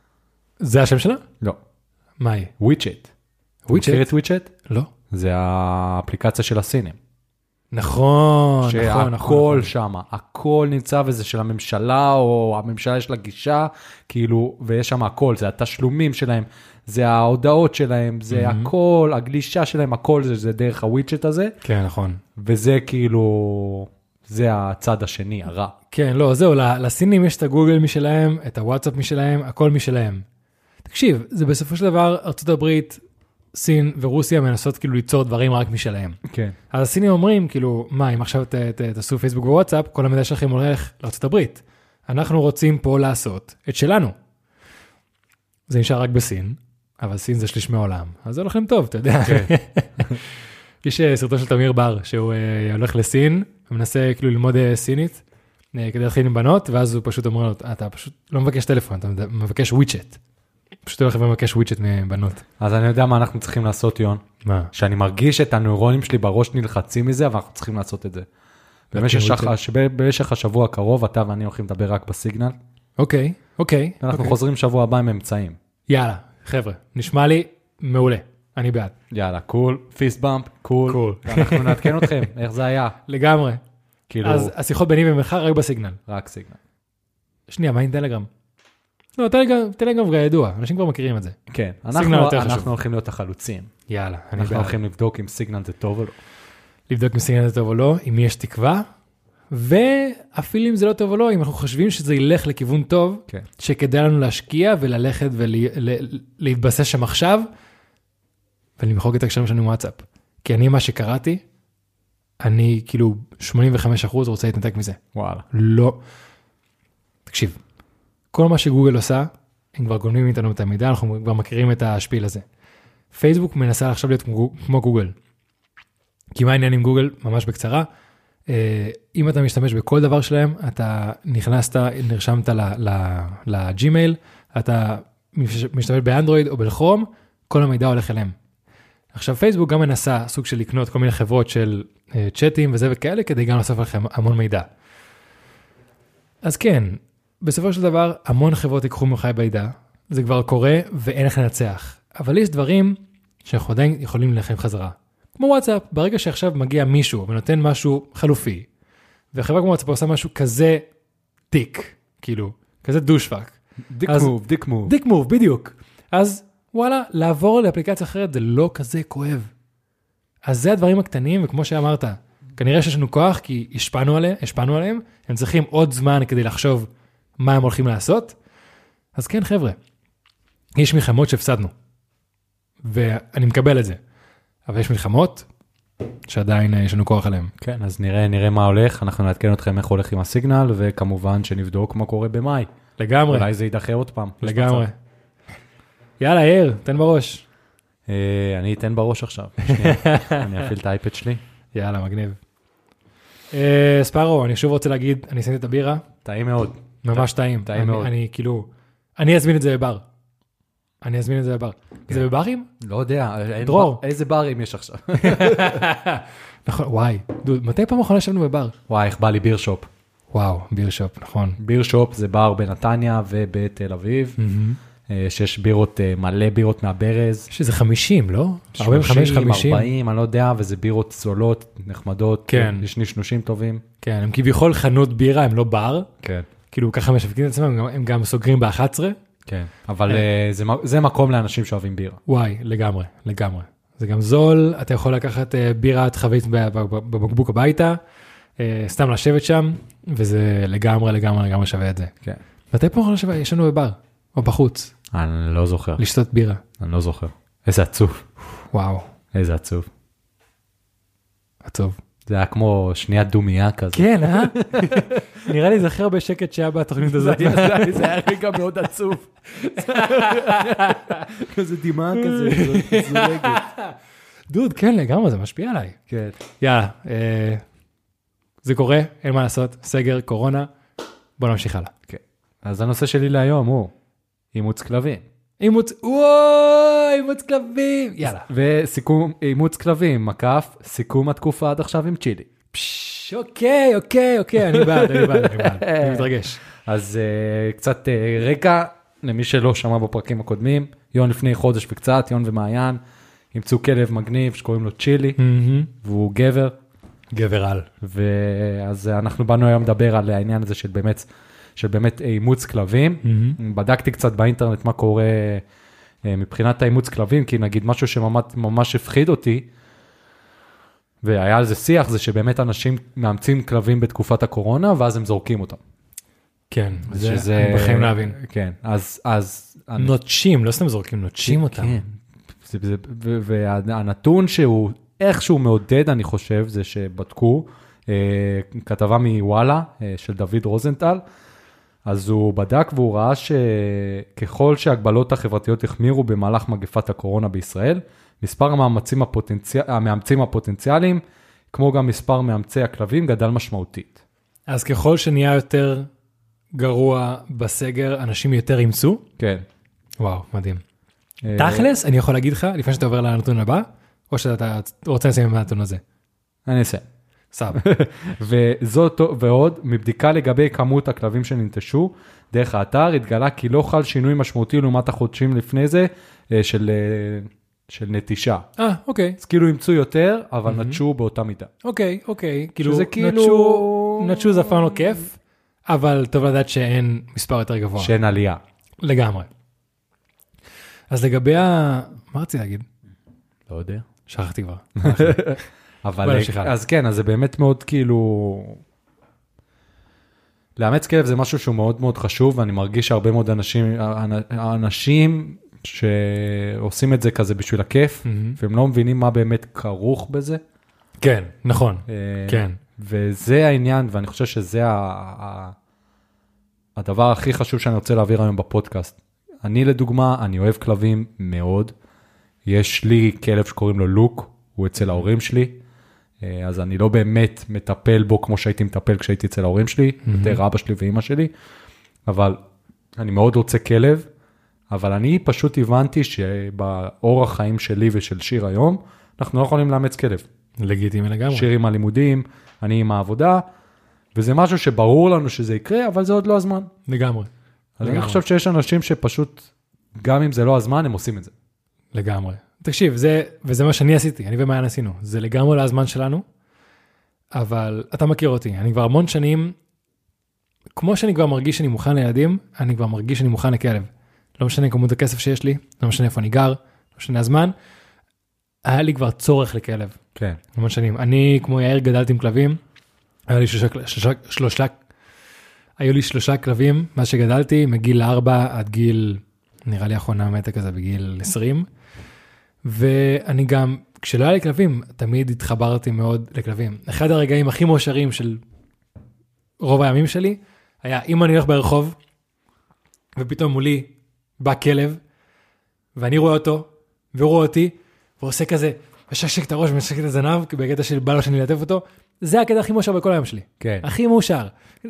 זה השם שלה? לא. מה היא? וויצ'ט. וויצ'ט? מכיר את וויצ'ט? לא. זה האפליקציה של הסינים. נכון, שהכל שם, הכל נמצא וזה של הממשלה, או הממשלה יש לה גישה, כאילו, ויש שם הכל, זה התשלומים שלהם, זה ההודעות שלהם, זה הכל, הגלישה שלהם, הכל זה דרך הווידג'ט הזה. כן, נכון. וזה כאילו, זה הצד השני, הרע. כן, לא, זהו, לסינים יש את הגוגל משלהם, את הוואטסאפ משלהם, הכל משלהם. תקשיב, זה בסופו של דבר, ארצות הברית, סין ורוסיה מנסות כאילו ליצור דברים רק משלהם. כן. אז הסינים אומרים, כאילו, מה, אם עכשיו תעשו פייסבוק ווואטסאפ, כל המידע שלכם הולך לארצות הברית. אנחנו רוצים פה לעשות את שלנו. זה נשאר רק בסין, אבל סין זה שליש מהעולם, אז זה הולך להם טוב, אתה יודע. כן. יש סרטון של תמיר בר, שהוא הולך לסין, ומנסה כאילו ללמוד סינית, כדי להתחיל עם בנות, ואז הוא פשוט אומר לו, אתה פשוט לא מבקש טלפון, אתה מבקש ווידג'ט. פשוט הולך ומבקש ווידג'ט מבנות. אז אני יודע מה אנחנו צריכים לעשות, יון. מה? שאני מרגיש את הנוירונים שלי בראש נלחצים מזה, אבל אנחנו צריכים לעשות את זה. במשך השבוע הקרוב, אתה ואני הולכים לדבר רק בסיגנל. אוקיי. אנחנו חוזרים שבוע הבא עם אמצעים. יאללה, חבר'ה, נשמע לי מעולה. אני בעד. יאללה, קול, פיסט באמפ, קול. אנחנו נעדכן אתכם, איך זה היה. לגמרי. כאילו... אז השיחות ביני ומך רק בסיגנל. רק סיגנל. שנייה, מה עם טלגרם? לא, טלגרם כבר ידוע, אנשים כבר מכירים את זה. כן, אנחנו הולכים להיות החלוצים. יאללה, אני בעד. אנחנו הולכים לבדוק אם סיגנל זה טוב או לא. לבדוק אם סיגנל זה טוב או לא, אם יש תקווה, ואפילו אם זה לא טוב או לא, אם אנחנו חושבים שזה ילך לכיוון טוב, שכדאי לנו להשקיע וללכת ולהתבסס שם עכשיו, ולמחוק את הקשרים שלנו וואטסאפ. כי אני מה שקראתי, אני כאילו 85% רוצה להתנתק מזה. וואלה. לא. תקשיב, כל מה שגוגל עושה, הם כבר גונבים איתנו את המידע, אנחנו כבר מכירים את השפיל הזה. פייסבוק מנסה עכשיו להיות כמו גוגל. כי מה העניין עם גוגל? ממש בקצרה. אם אתה משתמש בכל דבר שלהם, אתה נרשמת לג'ימייל, אתה משתמש באנדרואיד או בלכרום, כל המידע הולך אליהם. עכשיו פייסבוק גם מנסה סוג של לקנות כל מיני חברות של צ'אטים וזה וכאלה, כדי גם לאסוף לכם המון מידע. אז כן, בסופו של דבר, המון חברות ייקחו ממך בידע, זה כבר קורה ואין איך לנצח. אבל יש דברים שאנחנו עדיין יכולים ללכם חזרה. כמו וואטסאפ, ברגע שעכשיו מגיע מישהו ונותן משהו חלופי, והחברה כמו וואטסאפ עושה משהו כזה דיק, כאילו, כזה דושפק. דיק מוב, בדיוק. אז וואלה, לעבור לאפליקציה אחרת זה לא כזה כואב. אז זה הדברים הקטנים, וכמו שאמרת, כנראה שיש לנו כוח, כי השפענו עליהם, הם צריכים עוד זמן כדי לחשוב מה הם הולכים לעשות. אז כן, חבר'ה, יש מלחמות שהפסדנו, ואני מקבל את זה. אבל יש מלחמות שעדיין יש לנו כוח עליהם. כן, אז נראה מה הולך, אנחנו נעדכן אתכם איך הולך עם הסיגנל, וכמובן שנבדוק מה קורה במאי. לגמרי. אולי זה יידחה עוד פעם. לגמרי. יאללה, יאיר, תן בראש. אני אתן בראש עכשיו. אני אפעיל את האייפד שלי. יאללה, מגניב. ספארו, אני שוב רוצה להגיד, אני אסיים את הבירה. טעים מאוד. ממש טעים. טעים מאוד. אני אזמין את זה בבר. זה בברים? לא יודע. דרור. איזה ברים יש עכשיו? נכון, וואי. מתי פעם אחרונה ישבנו בבר? וואי, איך בא לי ביר שופ. וואו, ביר שופ, נכון. ביר שופ זה בר בנתניה ובתל אביב. שיש בירות, מלא בירות מהברז. שזה 50, לא? 30, 40, אני לא יודע, וזה בירות זולות, נחמדות. כן. יש נשנושים טובים. כן, הם כביכול חנות בירה, הם לא בר. כן. כאילו ככה משווקים את עצמם, הם גם סוגרים ב-11. כן, אבל זה מקום לאנשים שאוהבים בירה. וואי, לגמרי. זה גם זול, אתה יכול לקחת בירת חבית בבקבוק הביתה, סתם לשבת שם, וזה לגמרי שווה את זה. כן. מתי פה אנחנו ישנו בבר, או בחוץ? אני לא זוכר. לשתות בירה. אני לא זוכר. איזה עצוב. וואו. איזה עצוב. עצוב. זה היה כמו שנייה דומייה כזה. כן, נראה לי זכר בשקט שהיה בתוכנית הזאת. זה היה רגע מאוד עצוב. כזה דמעה כזה, זולגת. דוד, כן, לגמרי, זה משפיע עליי. כן. יאללה, זה קורה, אין מה לעשות, סגר, קורונה, בוא נמשיך הלאה. כן. אז הנושא שלי להיום הוא אימוץ כלבים. אימוץ כלבים, יאללה. וסיכום אימוץ כלבים, מקף, סיכום התקופה עד עכשיו עם צ'ילי. אוקיי, אני בעד, אני מתרגש. אז קצת רקע, למי שלא שמע בפרקים הקודמים, יון לפני חודש וקצת, יון ומעיין, אימצו כלב מגניב שקוראים לו צ'ילי, והוא גבר, גבר על. ואז אנחנו באנו היום לדבר על העניין הזה של באמת אימוץ כלבים. בדקתי קצת באינטרנט מה קורה מבחינת האימוץ כלבים, כי נגיד משהו שממש הפחיד אותי, והיה על זה שיח, זה שבאמת אנשים מאמצים כלבים בתקופת הקורונה, ואז הם זורקים אותם. כן, זה אני בחיים להבין. כן, אז... נוטשים, לא סתם זורקים, נוטשים אותם. כן, והנתון שהוא איכשהו מעודד, אני חושב, זה שבדקו, כתבה מוואלה של דוד רוזנטל, אז הוא בדק והוא ראה שככל שהגבלות החברתיות החמירו במהלך מגפת הקורונה בישראל, מספר המאמצים הפוטנציאליים, כמו גם מספר מאמצי הכלבים, גדל משמעותית. אז ככל שנהיה יותר גרוע בסגר, אנשים יותר אימצו? כן. וואו, מדהים. תכלס, אני יכול להגיד לך, לפני שאתה עובר לנתון הבא, או שאתה רוצה לסיים מהנתון הזה? אני אסיים. סבבה. וזאת ועוד, מבדיקה לגבי כמות הכלבים שננטשו, דרך האתר התגלה כי לא חל שינוי משמעותי לעומת החודשים לפני זה, של נטישה. אוקיי. אז כאילו ימצאו יותר, אבל נטשו באותה מידה. אוקיי. שזה כאילו... נטשו זה אפילו לא כיף, אבל טוב לדעת שאין מספר יותר גבוה. שאין עלייה. לגמרי. אז לגבי מה רציתי להגיד? לא יודע. שכחתי כבר. אבל אז כן, אז זה באמת מאוד כאילו... לאמץ כלב זה משהו שהוא מאוד מאוד חשוב, ואני מרגיש שהרבה מאוד אנשים שעושים את זה כזה בשביל הכיף, והם לא מבינים מה באמת כרוך בזה. כן, נכון. כן. וזה העניין, ואני חושב שזה הדבר הכי חשוב שאני רוצה להעביר היום בפודקאסט. אני לדוגמה, אני אוהב כלבים מאוד. יש לי כלב שקוראים לו לוק, הוא אצל ההורים שלי, אז אני לא באמת מטפל בו כמו שהייתי מטפל כשהייתי אצל ההורים שלי, יותר אבא שלי ואמא שלי, אבל אני מאוד רוצה כלב, אבל אני פשוט הבנתי שבאורח חיים שלי ושל שיר היום, אנחנו לא יכולים לאמץ כלב. לגיטימי לגמרי. שיר עם הלימודים, אני עם העבודה, וזה משהו שברור לנו שזה יקרה, אבל זה עוד לא הזמן. לגמרי. אז אני חושב שיש אנשים שפשוט, גם אם זה לא הזמן, הם עושים את זה. לגמרי. תקשיב, וזה מה שאני עשיתי, אני ומעיין עשינו. זה לגמרי להזמן שלנו, אבל אתה מכיר אותי, אני כבר המון שנים, כמו שאני כבר מרגיש שאני מוכן לילדים, אני כבר מרגיש שאני מוכן לכלב. לא משנה כמות הכסף שיש לי, לא משנה איפה אני גר, לא משנה הזמן, היה לי כבר צורך לכלב. כן. המון שנים. אני, כמו יאיר, גדלתי עם כלבים, היו לי שלושה כלבים, מה שגדלתי, מגיל 4 עד גיל, נראה לי האחרונה מתה כזה בגיל 20, ואני גם, כשלא היה לי כלבים, תמיד התחברתי מאוד לכלבים. אחד הרגעים הכי מאושרים של רוב הימים שלי, היה אם אני הולך ברחוב, ופתאום מולי בא כלב, ואני רואה אותו, והוא רואה אותי, והוא עושה כזה, משקשק את הראש, משקשק את הזנב, בקטע של בא לו שאני לטף אותו, זה הקטע הכי מאושר בכל היום שלי. כן. הכי מאושר.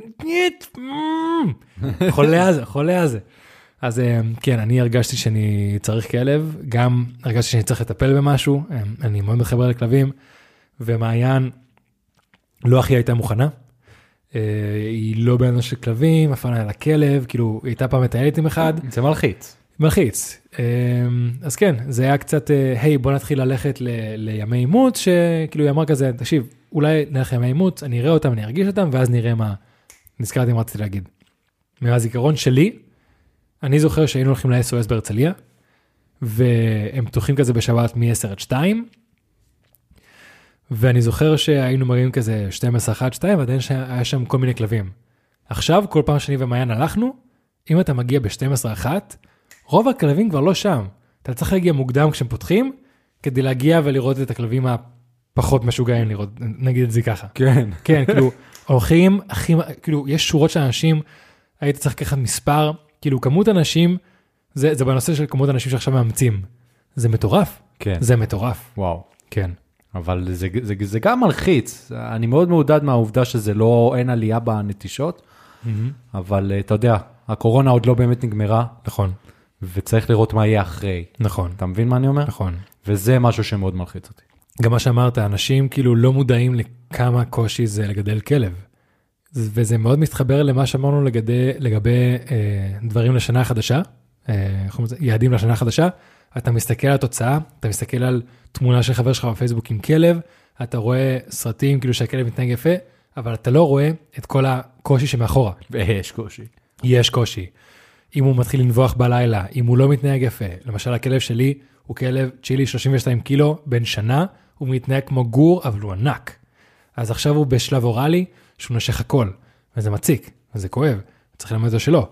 חולה על זה. אז כן, אני הרגשתי שאני צריך כלב, גם הרגשתי שאני צריך לטפל במשהו, אני מאוד מתחבר לכלבים, ומעיין לא הכי הייתה מוכנה, היא לא בעניין של כלבים, אף פעם היה לה כלב, כאילו היא הייתה פעם מטיילת עם אחד. זה מלחיץ. מלחיץ. אז כן, זה היה קצת, היי, בוא נתחיל ללכת לימי אימוץ, שכאילו היא אמרה כזה, תקשיב, אולי נלך לימי אימוץ, אני אראה אותם, אני ארגיש אותם, ואז נראה מה, נזכרתי מה רציתי להגיד. מהזיכרון שלי, אני זוכר שהיינו הולכים ל-SOS בהרצליה, והם פתוחים כזה בשבת מ-10 עד 2, ואני זוכר שהיינו מראים כזה 12-1-2, ועדיין היה שם כל מיני כלבים. עכשיו, כל פעם שאני ומעיין הלכנו, אם אתה מגיע ב-12-1, רוב הכלבים כבר לא שם. אתה צריך להגיע מוקדם כשהם פותחים, כדי להגיע ולראות את הכלבים הפחות משוגעים לראות, נגיד את זה ככה. כן. כן, כאילו, הולכים, כאילו, יש שורות של אנשים, היית צריך לקחת מספר, כאילו, כמות אנשים, זה בנושא של כמות אנשים שעכשיו מאמצים. זה מטורף. כן. זה מטורף. וואו. כן. אבל זה גם מלחיץ. אני מאוד מעודד מהעובדה שזה לא, אין עלייה בנטישות, אבל אתה יודע, הקורונה עוד לא באמת נגמרה. נכון. וצריך לראות מה יהיה אחרי. נכון. אתה מבין מה אני אומר? נכון. וזה משהו שמאוד מלחיץ אותי. גם מה שאמרת, אנשים כאילו לא מודעים לכמה קושי זה לגדל כלב. וזה מאוד מתחבר למה שאמרנו לגבי דברים לשנה החדשה, יעדים לשנה החדשה. אתה מסתכל על התוצאה, אתה מסתכל על תמונה של חבר שלך בפייסבוק עם כלב, אתה רואה סרטים כאילו שהכלב מתנהג יפה, אבל אתה לא רואה את כל הקושי שמאחורה. ויש קושי. יש קושי. אם הוא מתחיל לנבוח בלילה, אם הוא לא מתנהג יפה, למשל הכלב שלי הוא כלב צ'ילי 32 קילו, בן שנה, הוא מתנהג כמו גור, אבל הוא ענק. אז עכשיו הוא בשלב אוראלי, שהוא נשך הכל, וזה מציק, וזה כואב, צריך ללמד אותו שלא.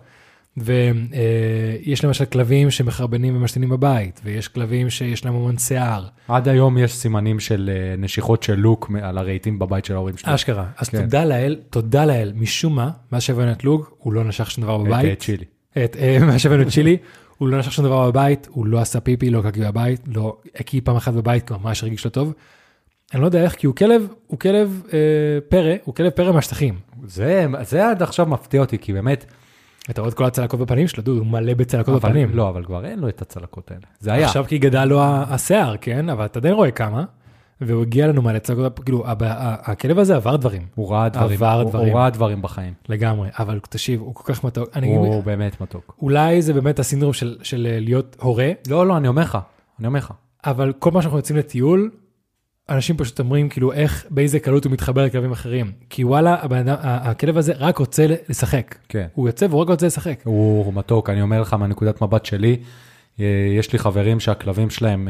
ויש למשל כלבים שמחרבנים ומשתינים בבית, ויש כלבים שיש להם המון שיער. עד היום יש סימנים של נשיכות של לוק על הרהיטים בבית של ההורים שלו. אשכרה. אז תודה לאל, משום מה, מה שהבאנו את לוק, הוא לא נשך שום דבר בבית. את צ'ילי. מה שהבאנו את צ'ילי, הוא לא נשך שום דבר בבית, הוא לא עשה פיפי, לא קקי בבית, לא הקיא פעם אחת בבית, כי ממש הרגיש לו טוב. אני לא יודע איך, כי הוא כלב פרא מהשטחים. זה עד עכשיו מפתיע אותי, כי באמת... אתה רואה את כל הצלקות בפנים שלו, הוא מלא בצלקות בפנים. לא, אבל כבר אין לו את הצלקות האלה. זה היה. עכשיו כי גדל לו השיער, כן? אבל אתה די רואה כמה, והוא הגיע לנו מלא צלקות, כאילו, הכלב הזה עבר דברים. הוא ראה דברים בחיים. לגמרי, אבל תשיב, הוא כל כך מתוק. הוא באמת מתוק. אולי זה באמת הסינדרום של להיות הורה. לא, אני אומר לך. אבל כל מה שאנחנו יוצאים לטיול, אנשים פשוט אומרים, כאילו, איך, באיזה קלות הוא מתחבר לכלבים אחרים. כי וואלה, הכלב הזה רק רוצה לשחק. כן. הוא יוצא והוא רק רוצה לשחק. הוא מתוק, אני אומר לך מהנקודת מבט שלי, יש לי חברים שהכלבים שלהם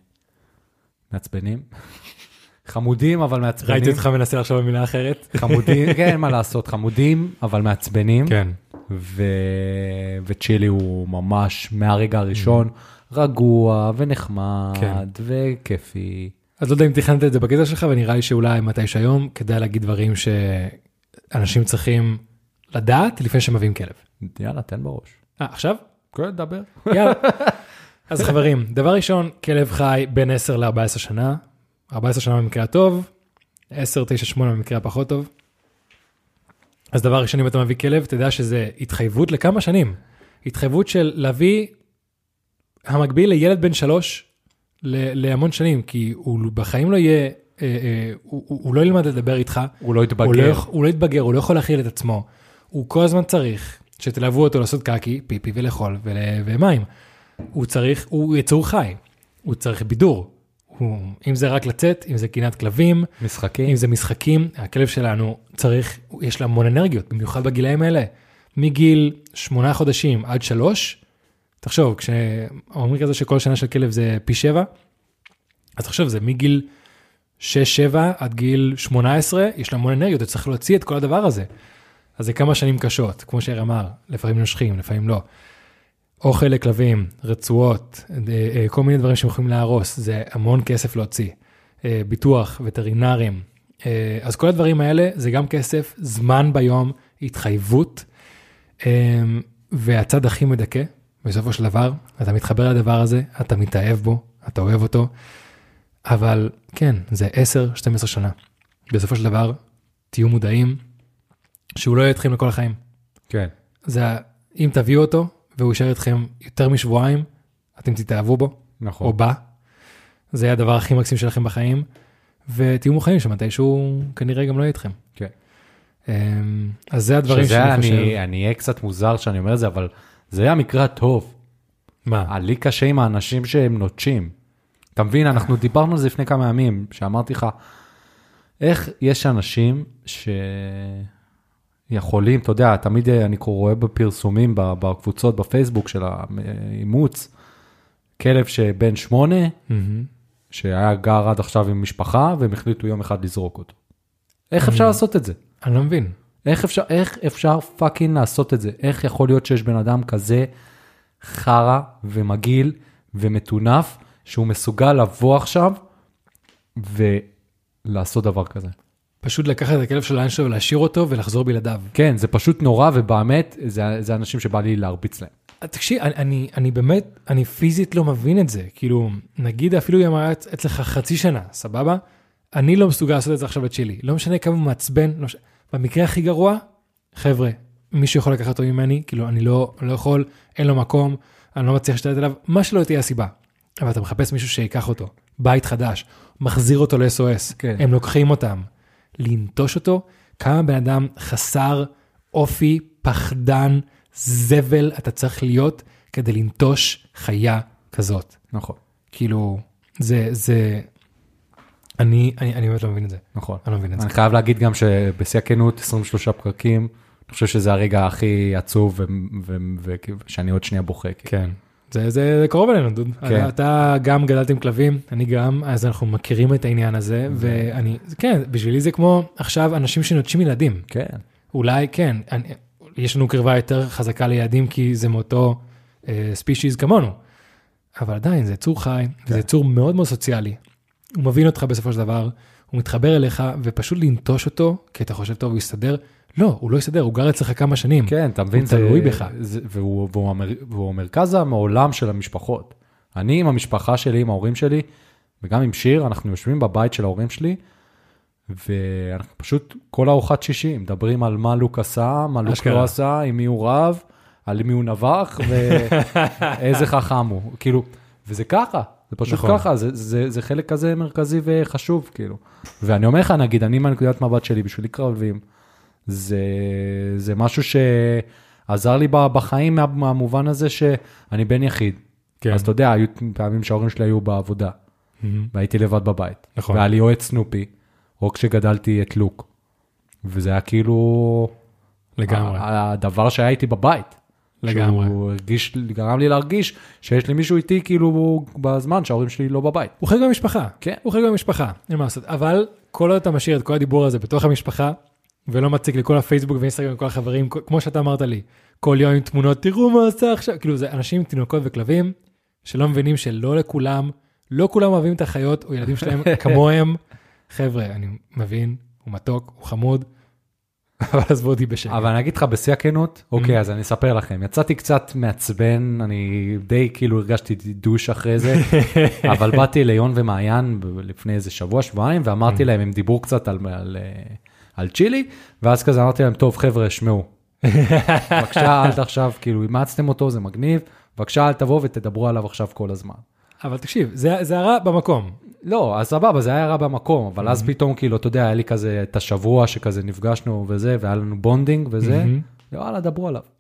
מעצבנים. חמודים, אבל מעצבנים. ראיתי אותך מנסה לחשוב במילה אחרת. חמודים, כן, מה לעשות, חמודים, אבל מעצבנים. כן. וצ'ילי הוא ממש מהרגע הראשון, רגוע ונחמד וכיפי. אז לא יודע אם תכנת את זה בקטע שלך, ונראה לי שאולי מתי שהיום כדאי להגיד דברים שאנשים צריכים לדעת לפני שמביאים כלב. יאללה, תן בראש. עכשיו? כן, דבר. יאללה. אז חברים, דבר ראשון, כלב חי בין 10 ל-14 שנה. 14 שנה במקרה הטוב, 10, 9, 8 במקרה הפחות טוב. אז דבר ראשון, אם אתה מביא כלב, תדע שזה התחייבות לכמה שנים. התחייבות של להביא המקביל לילד בן 3, להמון שנים, כי הוא בחיים לא יהיה, הוא לא ילמד לדבר איתך. הוא לא יתבגר. הוא לא יתבגר, הוא לא יכול להכיל את עצמו. הוא כל הזמן צריך שתלוו אותו לעשות קקי, פיפי ולאכול ומים. הוא יצור חי. הוא צריך בידור. אם זה רק לצאת, אם זה קינת כלבים. משחקים. אם זה משחקים. הכלב שלנו צריך, יש לה המון אנרגיות, במיוחד בגילאים האלה. מגיל 8 חודשים עד 3, תחשוב, כשאומרים כזה שכל שנה של כלב זה פי 7, אז תחשוב, זה מגיל 6-7 עד גיל 18, יש לה המון אנרגיות, אתה צריך להוציא את כל הדבר הזה. אז זה כמה שנים קשות, כמו שאיר אמר, לפעמים נושכים, לפעמים לא. אוכל לכלבים, רצועות, כל מיני דברים שהם יכולים להרוס, זה המון כסף להוציא. ביטוח, וטרינרים. אז כל הדברים האלה, זה גם כסף, זמן ביום, התחייבות, והצד הכי מדכא, בסופו של דבר, אתה מתחבר לדבר הזה, אתה מתאהב בו, אתה אוהב אותו, אבל כן, זה 10-12 שנה. בסופו של דבר, תהיו מודעים, שהוא לא יהיה אתכם לכל החיים. כן. זה, אם תביאו אותו, והוא יישאר אתכם יותר משבועיים, אתם תתאהבו בו, נכון. או בה. זה יהיה הדבר הכי מקסים שלכם בחיים, ותהיו מוכנים שמתישהו כנראה גם לא יהיה אתכם. כן. אז זה הדברים שאני חושב. אני אהיה קצת מוזר שאני אומר את זה, אבל זה היה מקרה טוב. מה? לי קשה עם האנשים שהם נוטשים. אתה מבין, אנחנו דיברנו על זה לפני כמה ימים, שאמרתי לך, איך יש אנשים שיכולים, אתה יודע, תמיד אני רואה בפרסומים, בקבוצות, בפייסבוק של האימוץ, כלב שבן 8, שהיה גר עד עכשיו עם משפחה, והם החליטו יום אחד לזרוק אותו. איך אפשר לעשות את זה? אני לא מבין. איך אפשר פאקינג לעשות את זה? איך יכול להיות שיש בן אדם כזה חרה ומגיל ומתונף, שהוא מסוגל לבוא עכשיו ולעשות דבר כזה? פשוט לקחת את הכלב של לאן שלו ולהשאיר אותו ולחזור בלעדיו. כן, זה פשוט נורא, ובאמת זה אנשים שבא לי להרביץ להם. תקשיב, אני באמת, אני פיזית לא מבין את זה. כאילו, נגיד אפילו אם היה אצלך חצי שנה, סבבה? אני לא מסוגל לעשות את זה עכשיו בצ'ילי. לא משנה כמה מעצבן, במקרה הכי גרוע, חבר'ה, מישהו יכול לקחת אותו ממני, כאילו אני לא יכול, אין לו מקום, אני לא מצליח להשתלט עליו, מה שלא תהיה הסיבה. אבל אתה מחפש מישהו שיקח אותו, בית חדש, מחזיר אותו ל-SOS, כן. הם לוקחים אותם, לנטוש אותו, כמה בן אדם חסר אופי, פחדן, זבל, אתה צריך להיות כדי לנטוש חיה כזאת. נכון. כאילו, זה אני באמת לא מבין את זה. נכון. אני לא מבין את זה. אני חייב להגיד גם שבשיא הכנות 23 פרקים, אני חושב שזה הרגע הכי עצוב, ושאני עוד שנייה בוכה. כן. זה קרוב אלינו, דוד. אתה גם גדלת עם כלבים, אני גם, אז אנחנו מכירים את העניין הזה, ואני, כן, בשבילי זה כמו עכשיו אנשים שנוטשים ילדים. כן. אולי, כן, יש לנו קרבה יותר חזקה לילדים, כי זה מאותו ספישיז כמונו. אבל עדיין, זה יצור חי, זה יצור מאוד מאוד סוציאלי. הוא מבין אותך בסופו של דבר, הוא מתחבר אליך, ופשוט לנטוש אותו, כי אתה חושב טוב, הוא יסתדר. לא, הוא לא יסתדר, הוא גר אצלך כמה שנים. כן, אתה מבין, הוא תלוי בך. והוא המרכז המעולם של המשפחות. אני עם המשפחה שלי, עם ההורים שלי, וגם עם שיר, אנחנו יושבים בבית של ההורים שלי, ואנחנו פשוט כל ארוחת שישי, מדברים על מה לוק עשה, מה לוק לא עשה, עם מי הוא רב, על מי הוא נבח, ואיזה חכם הוא. כאילו, וזה ככה, זה פשוט ככה, זה חלק כזה מרכזי וחשוב, כאילו. ואני אומר לך, נגיד, אני מהנקודת מבט שלי, בשבילי קרבים, זה משהו שעזר לי בחיים מהמובן הזה שאני בן יחיד. כן. אז אתה יודע, היו פעמים שההורים שלי היו בעבודה, והייתי לבד בבית. נכון. והיה לי יועץ סנופי, או כשגדלתי את לוק. וזה היה כאילו... לגמרי. הדבר שהיה איתי בבית. לגמרי. שהוא גרם לי להרגיש שיש לי מישהו איתי כאילו בזמן שההורים שלי לא בבית. הוא חלק במשפחה. כן. הוא חלק במשפחה, אין מה לעשות. אבל כל עוד אתה משאיר את כל הדיבור הזה בתוך המשפחה, ולא מציג לכל הפייסבוק ואינסטגרם וכל החברים, כמו שאתה אמרת לי, כל יום עם תמונות, תראו מה עשה עכשיו, כאילו זה אנשים, תינוקות וכלבים, שלא מבינים שלא לכולם, לא כולם אוהבים את החיות, או ילדים שלהם כמוהם. חבר'ה, אני מבין, הוא מתוק, הוא חמוד, אבל עזבו אותי בשקט. אבל אני אגיד לך בשיא הכנות, אוקיי, אז אני אספר לכם, יצאתי קצת מעצבן, אני די כאילו הרגשתי דוש אחרי זה, אבל באתי ליון ומעיין לפני איזה שבוע, שבועיים, ואמרתי להם, הם דיברו קצת על צ'ילי, ואז כזה אמרתי להם, טוב חבר'ה, שמעו, בבקשה אל עכשיו, כאילו אימצתם אותו, זה מגניב, בבקשה אל תבוא ותדברו עליו עכשיו כל הזמן. אבל תקשיב, זה הרע במקום. לא, אז סבבה, זה היה רע במקום, אבל אז פתאום כאילו, אתה יודע, היה לי כזה את השבוע שכזה נפגשנו וזה, והיה לנו בונדינג וזה, יאללה, דברו עליו.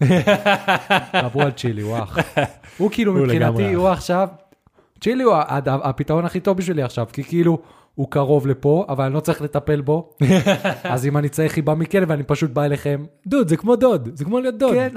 דברו על צ'ילי, הוא אח. הוא כאילו מבחינתי, הוא עכשיו, צ'ילי הוא הפתרון הכי טוב בשבילי עכשיו, כי כאילו, הוא קרוב לפה, אבל אני לא צריך לטפל בו. אז אם אני צריך חיבה מכלב, אני פשוט בא אליכם. דוד, זה כמו דוד. זה כמו להיות דוד. כן,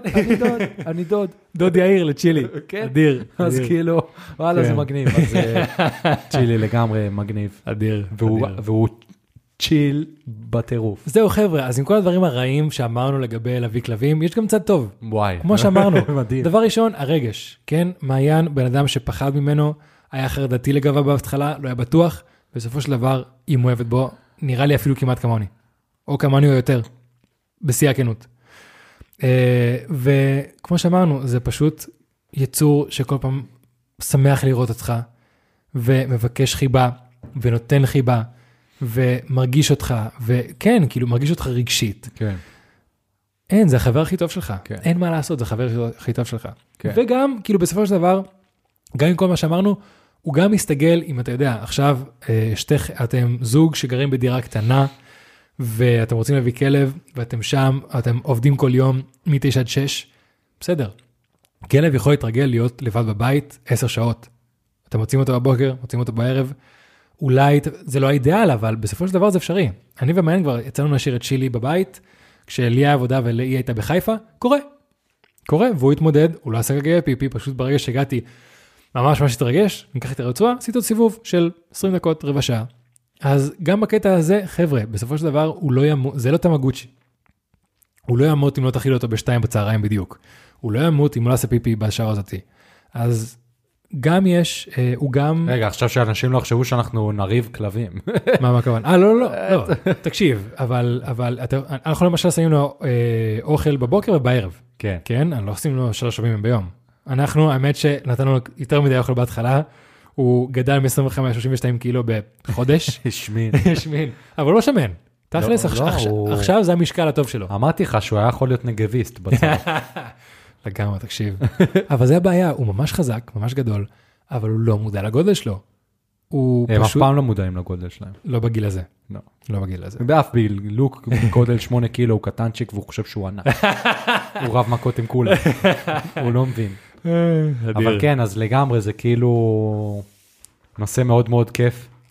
אני דוד. דוד יאיר לצ'ילי. אדיר. אז כאילו, וואלה, זה מגניב. אז צ'ילי לגמרי מגניב. אדיר. והוא צ'יל בטירוף. זהו חבר'ה, אז עם כל הדברים הרעים שאמרנו לגבי להביא כלבים, יש גם צד טוב. וואי. כמו שאמרנו. דבר ראשון, הרגש. כן, מעיין, בן אדם שפחד ממנו, היה חרדתי לגביו בהתחלה, לא היה בטוח, בסופו של דבר, היא מאוהבת בו, נראה לי אפילו כמעט כמוני, או כמוני או יותר, בשיא הכנות. וכמו שאמרנו, זה פשוט יצור שכל פעם שמח לראות אותך, ומבקש חיבה, ונותן חיבה, ומרגיש אותך, וכן, כאילו מרגיש אותך רגשית. כן. אין, זה החבר הכי טוב שלך. כן. אין מה לעשות, זה החבר הכי טוב שלך. כן. וגם, כאילו בסופו של דבר, גם עם כל מה שאמרנו, הוא גם מסתגל, אם אתה יודע, עכשיו אתם זוג שגרים בדירה קטנה, ואתם רוצים להביא כלב, ואתם שם, אתם עובדים כל יום, מ-9 עד 6, בסדר. כלב יכול להתרגל להיות לבד בבית 10 שעות. אתם מוצאים אותו בבוקר, מוצאים אותו בערב, אולי, זה לא האידאל, אבל בסופו של דבר זה אפשרי. אני ומעיין כבר יצאנו להשאיר את צ'ילי בבית, כשלי היה עבודה והיא הייתה בחיפה, קורה, והוא התמודד, הוא לא עשה כגבי פיפי, פשוט ברגע שהגעתי, ממש התרגש, ניקח את הרצועה, עשיתי עוד סיבוב של 20 דקות, רבע שעה. אז גם בקטע הזה, חבר'ה, בסופו של דבר, הוא לא ימות, זה לא תמגוצ'י. הוא לא ימות אם לא תאכיל אותו ב2 בצהריים בדיוק. הוא לא ימות אם לא עשה פיפי בשעה הזאת. אז גם יש, הוא גם... רגע, עכשיו שאנשים לא יחשבו שאנחנו נריב כלבים. מה הכוונה? לא, תקשיב, אבל אנחנו למשל שמים לו אוכל בבוקר ובערב. כן, אני לא עושים לו 3 פעמים ביום. אנחנו, האמת שנתנו לו יותר מדי אוכל בהתחלה, הוא גדל מ-25-32 קילו בחודש. שמין. אבל לא שמן. תכלס, עכשיו זה המשקל הטוב שלו. אמרתי לך שהוא היה יכול להיות נגביסט בצד. לגמרי, תקשיב. אבל זה הבעיה, הוא ממש חזק, ממש גדול, אבל הוא לא מודע לגודל שלו. הם אף פעם לא מודעים לגודל שלהם. לא בגיל הזה. לא בגיל הזה. באף ביל, לוק גודל 8 קילו, הוא קטנצ'יק, והוא חושב שהוא ענק. הוא רב מכות עם כולם. הוא לא מבין. אבל כן, אז לגמרי זה כאילו נושא מאוד מאוד כיף. כן.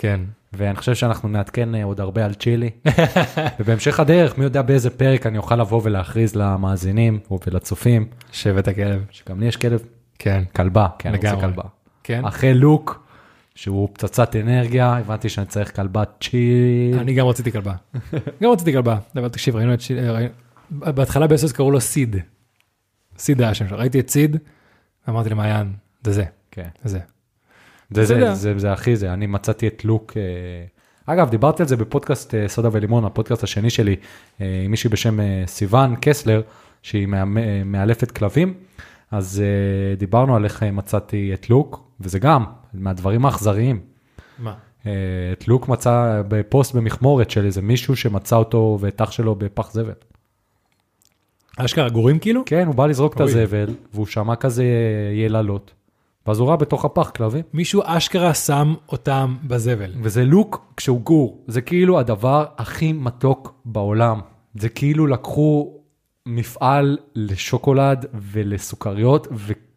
ואני חושב שאנחנו נעדכן עוד הרבה על צ'ילי. ובהמשך הדרך, מי יודע באיזה פרק אני אוכל לבוא ולהכריז למאזינים ולצופים. שבט הכלב. שגם לי יש כלב. כן. כלבה, כן, אני רוצה כלבה. כן. אחרי לוק, שהוא פצצת אנרגיה, הבנתי שאני צריך כלבה צ'יל. אני גם רציתי כלבה. גם רציתי כלבה. אבל תקשיב, ראינו את בהתחלה בסוס קראו לו סיד. סיד היה שם. ראיתי את סיד, אמרתי למעיין, זה. כן. זה. זה הכי זה, אני מצאתי את לוק, אגב, דיברתי על זה בפודקאסט סודה ולימון, הפודקאסט השני שלי, עם מישהי בשם סיוון קסלר, שהיא מאלפת כלבים, אז דיברנו על איך מצאתי את לוק, וזה גם מהדברים האכזריים. מה? את לוק מצא בפוסט במכמורת של איזה מישהו שמצא אותו ואת אח שלו בפח זבל. אשכרה, גורים כאילו? כן, הוא בא לזרוק את הזבל, והוא שמע כזה יללות. ואז הוא ראה בתוך הפח כלבים. מישהו אשכרה שם אותם בזבל. וזה לוק כשהוא גור. זה כאילו הדבר הכי מתוק בעולם. זה כאילו לקחו מפעל לשוקולד ולסוכריות,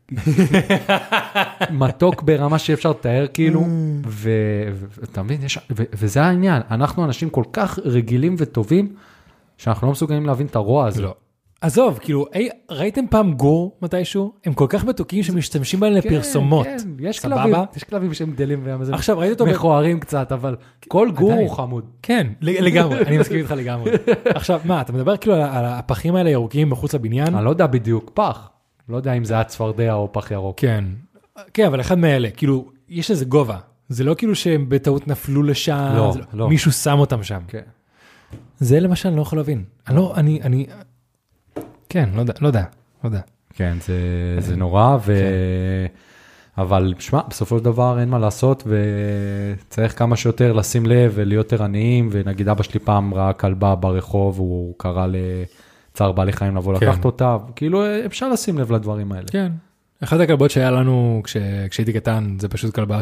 ומתוק ברמה שאפשר לתאר כאילו. ואתה מבין, וזה העניין. אנחנו אנשים כל כך רגילים וטובים, שאנחנו לא מסוגלים להבין את הרוע הזה. לא. עזוב, כאילו, ראיתם פעם גור מתישהו? הם כל כך מתוקים שמשתמשים בהם לפרסומות. כן, יש כלבים שהם גדלים עכשיו, ראיתי אותו מכוערים קצת, אבל כל גור הוא חמוד. כן, לגמרי, אני מסכים איתך לגמרי. עכשיו, מה, אתה מדבר כאילו על הפחים האלה ירוקים מחוץ לבניין? אני לא יודע בדיוק, פח. לא יודע אם זה היה צפרדע או פח ירוק. כן, כן, אבל אחד מאלה, כאילו, יש איזה גובה. זה לא כאילו שהם בטעות נפלו לשם, לא. מישהו שם אותם שם. כן. זה למשל, אני לא יכול להבין. כן, לא יודע. כן, זה נורא, אבל שמע, בסופו של דבר אין מה לעשות, וצריך כמה שיותר לשים לב ולהיות ערניים, ונגיד אבא שלי פעם ראה כלבה ברחוב, הוא קרא לצער בעלי חיים לבוא לקחת אותה, כאילו אפשר לשים לב לדברים האלה. כן. אחת הכלבות שהיה לנו כשהייתי קטן, זה פשוט כלבה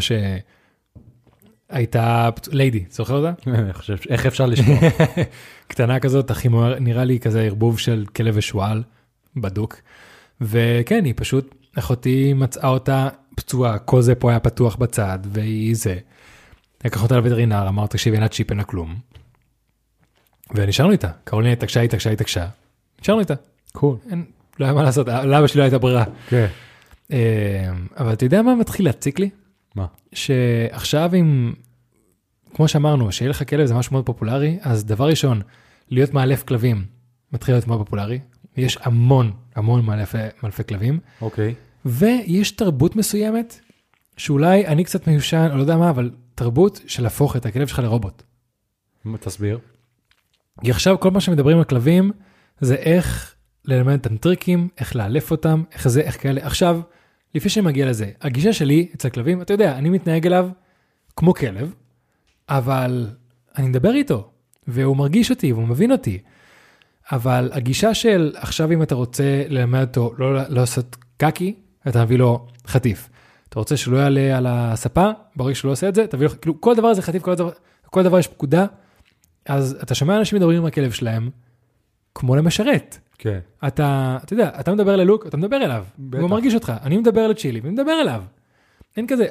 שהייתה ליידי, זוכר אותה? אני חושב, איך אפשר לשמוע? קטנה כזאת, הכי נראה לי כזה ערבוב של כלב ושואל, בדוק, וכן, היא פשוט, אחותי מצאה אותה פצועה, כל זה פה היה פתוח בצד, והיא זה. לקח אותה לווטרינר, אמר, תקשיב, אין לה צ'יפ, אין לה כלום. ונשארנו איתה, קראו לי, התעקשה. נשארנו איתה. קול. לא היה מה לעשות, לאבא שלי לא הייתה ברירה. כן. אבל אתה יודע מה מתחיל להציק לי? מה? שעכשיו אם, כמו שאמרנו, שיהיה לך כלב זה משהו מאוד פופולרי, אז דבר ראשון, להיות מאלף כלבים מתחיל להיות מאוד פופולרי. יש המון מאלפי כלבים. אוקיי. ויש תרבות מסוימת, שאולי אני קצת מיושן, או לא יודע מה, אבל תרבות של להפוך את הכלב שלך לרובוט. תסביר. כי עכשיו כל מה שמדברים על כלבים, זה איך ללמד אותם טריקים, איך לאלף אותם, איך כאלה. עכשיו, לפני שמגיע לזה, הגישה שלי אצל כלבים, אתה יודע, אני מתנהג אליו כמו כלב, אבל אני מדבר איתו, והוא מרגיש אותי, והוא מבין אותי. אבל הגישה של עכשיו אם אתה רוצה ללמד אותו לא לעשות קקי, אתה מביא לו חטיף. אתה רוצה שלא יעלה על הספה, ברגע שלא עושה את זה, תביא לו, כאילו כל דבר זה חטיף, כל דבר יש פקודה, אז אתה שומע אנשים מדברים עם הכלב שלהם, כמו למשרת. כן. אתה יודע, אתה מדבר ללוק, אתה מדבר אליו, הוא מרגיש אותך, אני מדבר לצ'ילי, ואני מדבר אליו. אין כזה,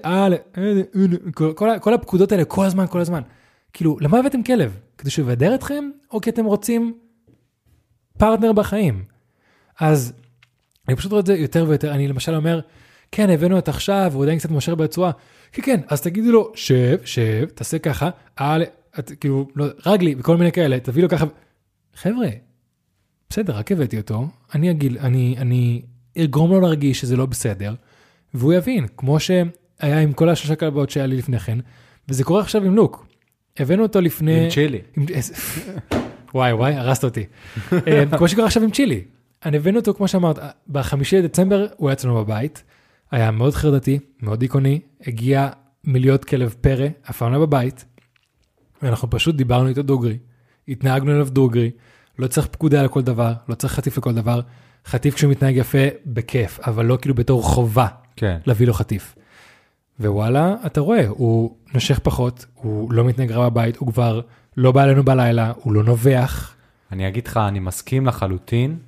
כל הפקודות האלה, כל הזמן. כאילו, למה הבאתם כלב? כדי שהוא יבדר אתכם, או כי אתם רוצים פרטנר בחיים? אז אני פשוט רואה את זה יותר ויותר, אני למשל אומר, כן, הבאנו את עכשיו, הוא עדיין קצת מושר בצורה, כן, אז תגידי לו, שב, תעשה ככה, כאילו, רגלי, וכל מיני כאלה, תביא לו ככה, חבר'ה, בסדר, רק הבאתי אותו, אני אגרום לו להרגיש שזה לא בסדר, והוא יבין, כמו שהיה עם כל השלושה כלבות שהיה לי לפני כן, וזה קורה עכשיו עם לוק. הבאנו אותו לפני... עם צ'ילי. וואי, הרסת אותי. כמו שקורה עכשיו עם צ'ילי. אני הבאנו אותו, כמו שאמרת, ב5 לדצמבר הוא היה אצלנו בבית, היה מאוד חרדתי, מאוד דיכאוני, הגיע מלהיות כלב פרא, אף פעם לא בבית, ואנחנו פשוט דיברנו איתו דוגרי, התנהגנו אליו דוגרי, לא צריך פקודה לכל דבר, לא צריך חטיף לכל דבר, חטיף כשהוא מתנהג יפה בכיף, אבל לא כאילו בתור חובה להביא לו חטיף. ווואלה, אתה רואה, הוא נושך פחות, הוא לא מתנהג רע בבית, הוא כבר לא בא אלינו בלילה, הוא לא נובח. אני אגיד לך, אני מסכים לחלוטין,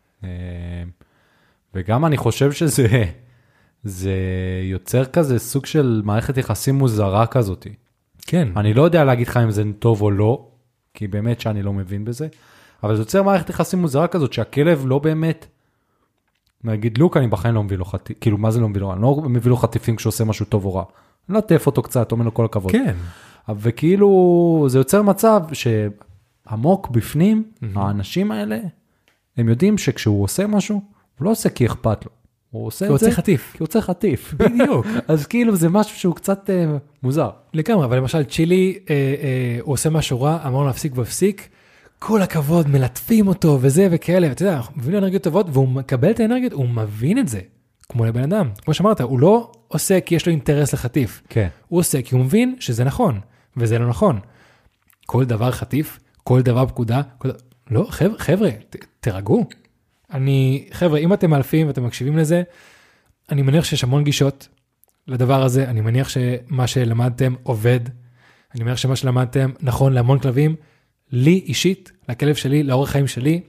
וגם אני חושב שזה יוצר כזה סוג של מערכת יחסים מוזרה כזאת. כן. אני לא יודע להגיד לך אם זה טוב או לא, כי באמת שאני לא מבין בזה, אבל זה יוצר מערכת יחסים מוזרה כזאת, שהכלב לא באמת, נגיד לוק, אני בחיים לא מביא לו חטיפים, כאילו מה זה לא מביא לו? אני לא מביא לו חטיפים כשעושה משהו טוב או רע. אני נוטף אותו קצת, אומר לו כל הכבוד. כן. וכאילו, זה יוצר מצב שעמוק בפנים, האנשים האלה, הם יודעים שכשהוא עושה משהו, הוא לא עושה כי אכפת לו. הוא עושה את זה כי הוא חטיף. כי הוא צריך חטיף. בדיוק. אז כאילו זה משהו שהוא קצת מוזר. לגמרי, אבל למשל צ'ילי, הוא עושה משהו רע, אמרנו להפסיק והפסיק, כל הכבוד, מלטפים אותו וזה וכאלה, ואתה יודע, אנחנו מבינים אנרגיות טובות, והוא מקבל את האנרגיות, הוא מבין את זה, כמו לבן אדם. כמו שאמרת, הוא לא עושה כי יש לו אינטרס לחטיף. כן. הוא עושה כי הוא מבין שזה נכון, וזה לא נכון. כל דבר חטיף, כל דבר פקודה, לא, חבר'ה, תרגעו. חבר'ה, אם אתם מאלפים ואתם מקשיבים לזה, אני מניח שיש המון גישות לדבר הזה, אני מניח שמה שלמדתם עובד, אני מניח שמה שלמדתם נכון להמון כלבים, לי אישית, לכלב שלי, לאורח חיים שלי,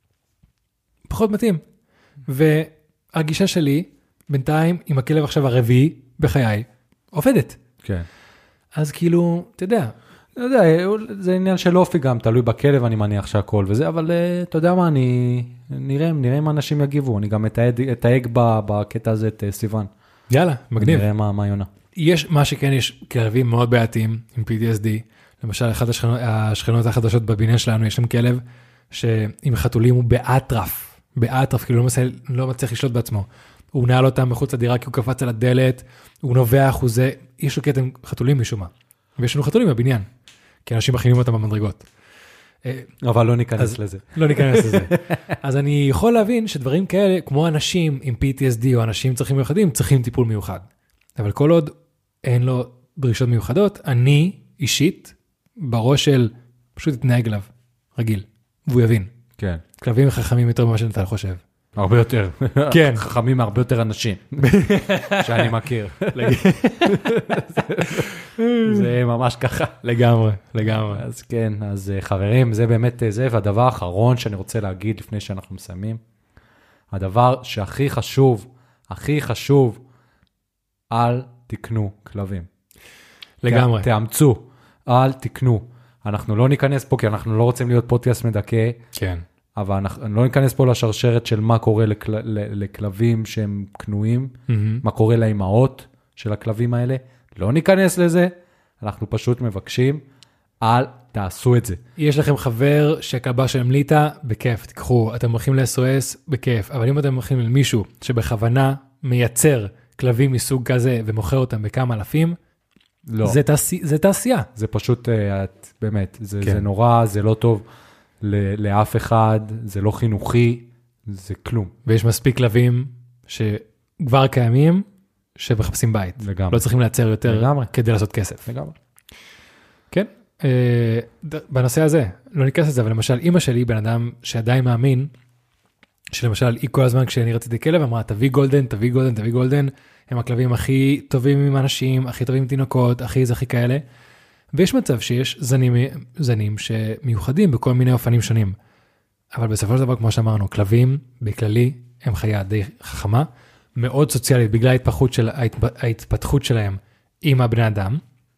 פחות מתאים. והגישה שלי, בינתיים, עם הכלב עכשיו הרביעי בחיי, עובדת. כן. אז כאילו, אתה יודע, לא יודע, זה עניין של אופי גם, תלוי בכלב, אני מניח שהכל וזה, אבל אתה יודע מה, נראה אם אנשים יגיבו, אני גם אתייג בקטע הזה את סיוון. יאללה, מגניב. נראה מה יונה. יש מה שכן, יש כלבים מאוד בעייתיים עם PTSD, למשל, אחת השכנות החדשות בבניין שלנו, יש שם כלב שעם חתולים הוא באטרף, כאילו לא מצליח לשלוט בעצמו. הוא נעל אותם מחוץ לדירה כי הוא קפץ על הדלת, הוא נובח, יש לו קטע חתולים משום מה. ויש לנו חתולים בבניין, כי אנשים מכינים אותם במדרגות. אבל לא ניכנס לזה. לא ניכנס לזה. אז אני יכול להבין שדברים כאלה, כמו אנשים עם PTSD או אנשים עם צרכים מיוחדים, צריכים טיפול מיוחד. אבל כל עוד אין לו דרישות מיוחדות, אני אישית, בראש של פשוט יתנהג אליו, רגיל, והוא יבין. כן. כלבים חכמים יותר ממה שנתן חושב. הרבה יותר. כן. חכמים מהרבה יותר אנשים. שאני מכיר. זה ממש ככה. לגמרי. אז כן, אז חברים, זה באמת זה, והדבר האחרון שאני רוצה להגיד לפני שאנחנו מסיימים, הדבר שהכי חשוב, אל תקנו כלבים. לגמרי. תאמצו, אל תקנו. אנחנו לא ניכנס פה, כי אנחנו לא רוצים להיות פודקאסט מדכא. כן. אבל אנחנו לא ניכנס פה לשרשרת של מה קורה לכלבים שהם קנויים, מה קורה לאימהות של הכלבים האלה. לא ניכנס לזה, אנחנו פשוט מבקשים, אל תעשו את זה. יש לכם חבר שהכלבה שלהם ליטה, בכיף, תיקחו, אתם הולכים ל-SOS, בכיף, אבל אם אתם הולכים למישהו שבכוונה מייצר כלבים מסוג כזה ומוכר אותם בכמה אלפים, לא. זה תעשייה. זה פשוט, באמת, זה נורא, זה לא טוב לאף אחד, זה לא חינוכי, זה כלום. ויש מספיק כלבים שכבר קיימים, שמחפשים בית. לגמרי. לא צריכים לייצר יותר לגמרי. כדי לעשות כסף. לגמרי. כן. בנושא הזה, לא ניכנס לזה, אבל למשל, אמא שלי, בן אדם שעדיין מאמין, שלמשל, היא כל הזמן כשאני רציתי כלב, אמרה, תביא גולדן, הם הכלבים הכי טובים עם אנשים, הכי טובים עם תינוקות, הכי כאלה. ויש מצב שיש זנים שמיוחדים בכל מיני אופנים שונים. אבל בסופו של דבר, כמו שאמרנו, כלבים בכללי הם חיה די חכמה, מאוד סוציאלית, בגלל ההתפתחות שלהם עם הבני אדם.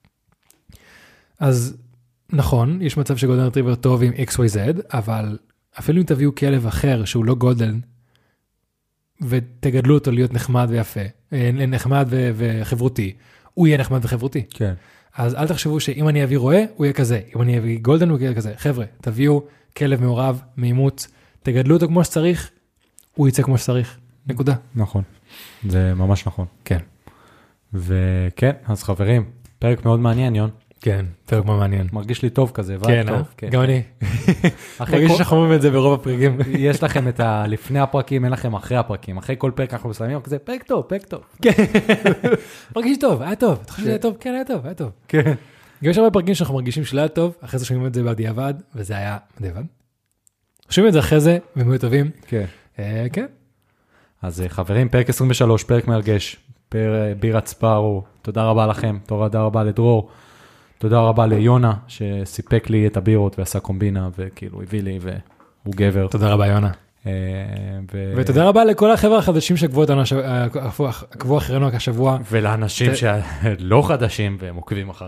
אז נכון, יש מצב שגולדן רטריבר טוב עם XYZ, אבל אפילו אם תביאו כלב אחר שהוא לא גולדן, ותגדלו אותו להיות נחמד ויפה, נחמד וחברותי, הוא יהיה נחמד וחברותי. כן. אז אל תחשבו שאם אני אביא רועה, הוא יהיה כזה. אם אני אביא גולדן, הוא יהיה כזה. חבר'ה, תביאו כלב מעורב, מאימוץ, תגדלו אותו כמו שצריך, הוא יצא כמו שצריך. נקודה. נכון. זה ממש נכון. כן. וכן, אז חברים, פרק מאוד מעניין, יון. כן, פרק מאוד מעניין. מרגיש לי טוב כזה, כן, טוב. כן. גם אני. מרגיש שאנחנו אומרים את זה ברוב הפרקים. יש לכם את לפני הפרקים, אין לכם אחרי הפרקים. אחרי כל פרק אנחנו מסיימים כזה, פרק טוב. כן. מרגיש טוב, היה טוב. אתה חושב שזה היה טוב? כן, היה טוב. כן. יש הרבה פרקים שאנחנו מרגישים שלא היה טוב, אחרי זה שומעים את זה בדיעבד, וזה היה בדיעבד. שומעים את זה אחרי זה, והם היו טובים. כן. כן. אז חברים, פרק 23, פרק מרגש, בירת ספארו, תודה רבה לכם, תודה רבה לדרור, תודה רבה ליונה, שסיפק לי את הבירות ועשה קומבינה, וכאילו הביא לי, והוא גבר. תודה רבה, יונה. ותודה רבה לכל החבר'ה החדשים שעקבו אחרינו השבוע. ולאנשים שלא חדשים, והם עוקבים אחרינו.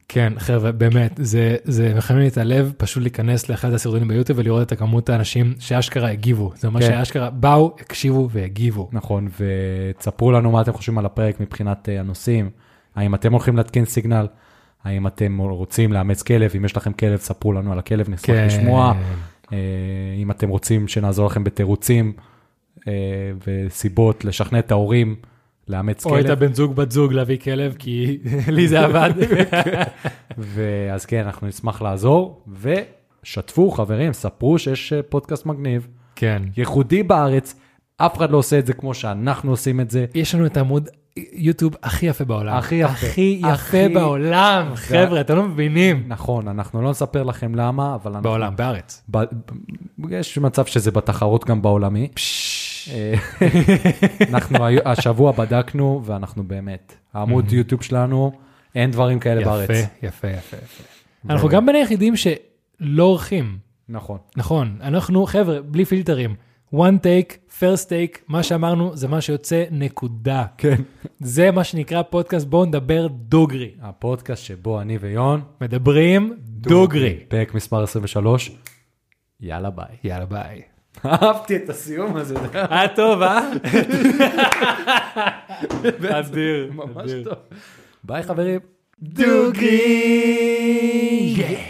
כן, חבר'ה, באמת, זה מחמם לי את הלב, פשוט להיכנס לאחד הסרטונים ביוטיוב ולראות את הכמות האנשים שאשכרה הגיבו. זה אומר שאשכרה באו, הקשיבו והגיבו. נכון, ותספרו לנו מה אתם חושבים על הפרק מבחינת הנושאים. האם אתם הולכים להתקין סיגנל? האם אתם רוצים לאמץ כלב? אם יש לכם כלב, ספרו לנו על הכלב, נשמח לשמוע. אם אתם רוצים שנעזור לכם בתירוצים וסיבות לשכנע את ההורים, לאמץ כלב. או את הבן זוג בת זוג להביא כלב, כי לי זה עבד. אז כן, אנחנו נשמח לעזור, ושתפו חברים, ספרו שיש פודקאסט מגניב. כן. ייחודי בארץ, אף אחד לא עושה את זה כמו שאנחנו עושים את זה. יש לנו את העמוד יוטיוב הכי יפה בעולם. הכי יפה בעולם, חבר'ה, אתם לא מבינים. נכון, אנחנו לא נספר לכם למה, אבל אנחנו... בעולם, בארץ. יש מצב שזה בתחרות גם בעולמי. אנחנו השבוע בדקנו, ואנחנו באמת, העמוד יוטיוב שלנו, אין דברים כאלה בארץ. יפה. אנחנו גם בין היחידים שלא עורכים. נכון. נכון, אנחנו חבר'ה, בלי פילטרים. one take, first take, מה שאמרנו זה מה שיוצא נקודה. כן. זה מה שנקרא פודקאסט, בואו נדבר דוגרי. הפודקאסט שבו אני ויון מדברים דוגרי. פרק מספר 23. יאללה ביי. יאללה ביי. אהבתי את הסיום הזה. טוב, אדיר. ממש טוב. ביי חברים. דוגרי.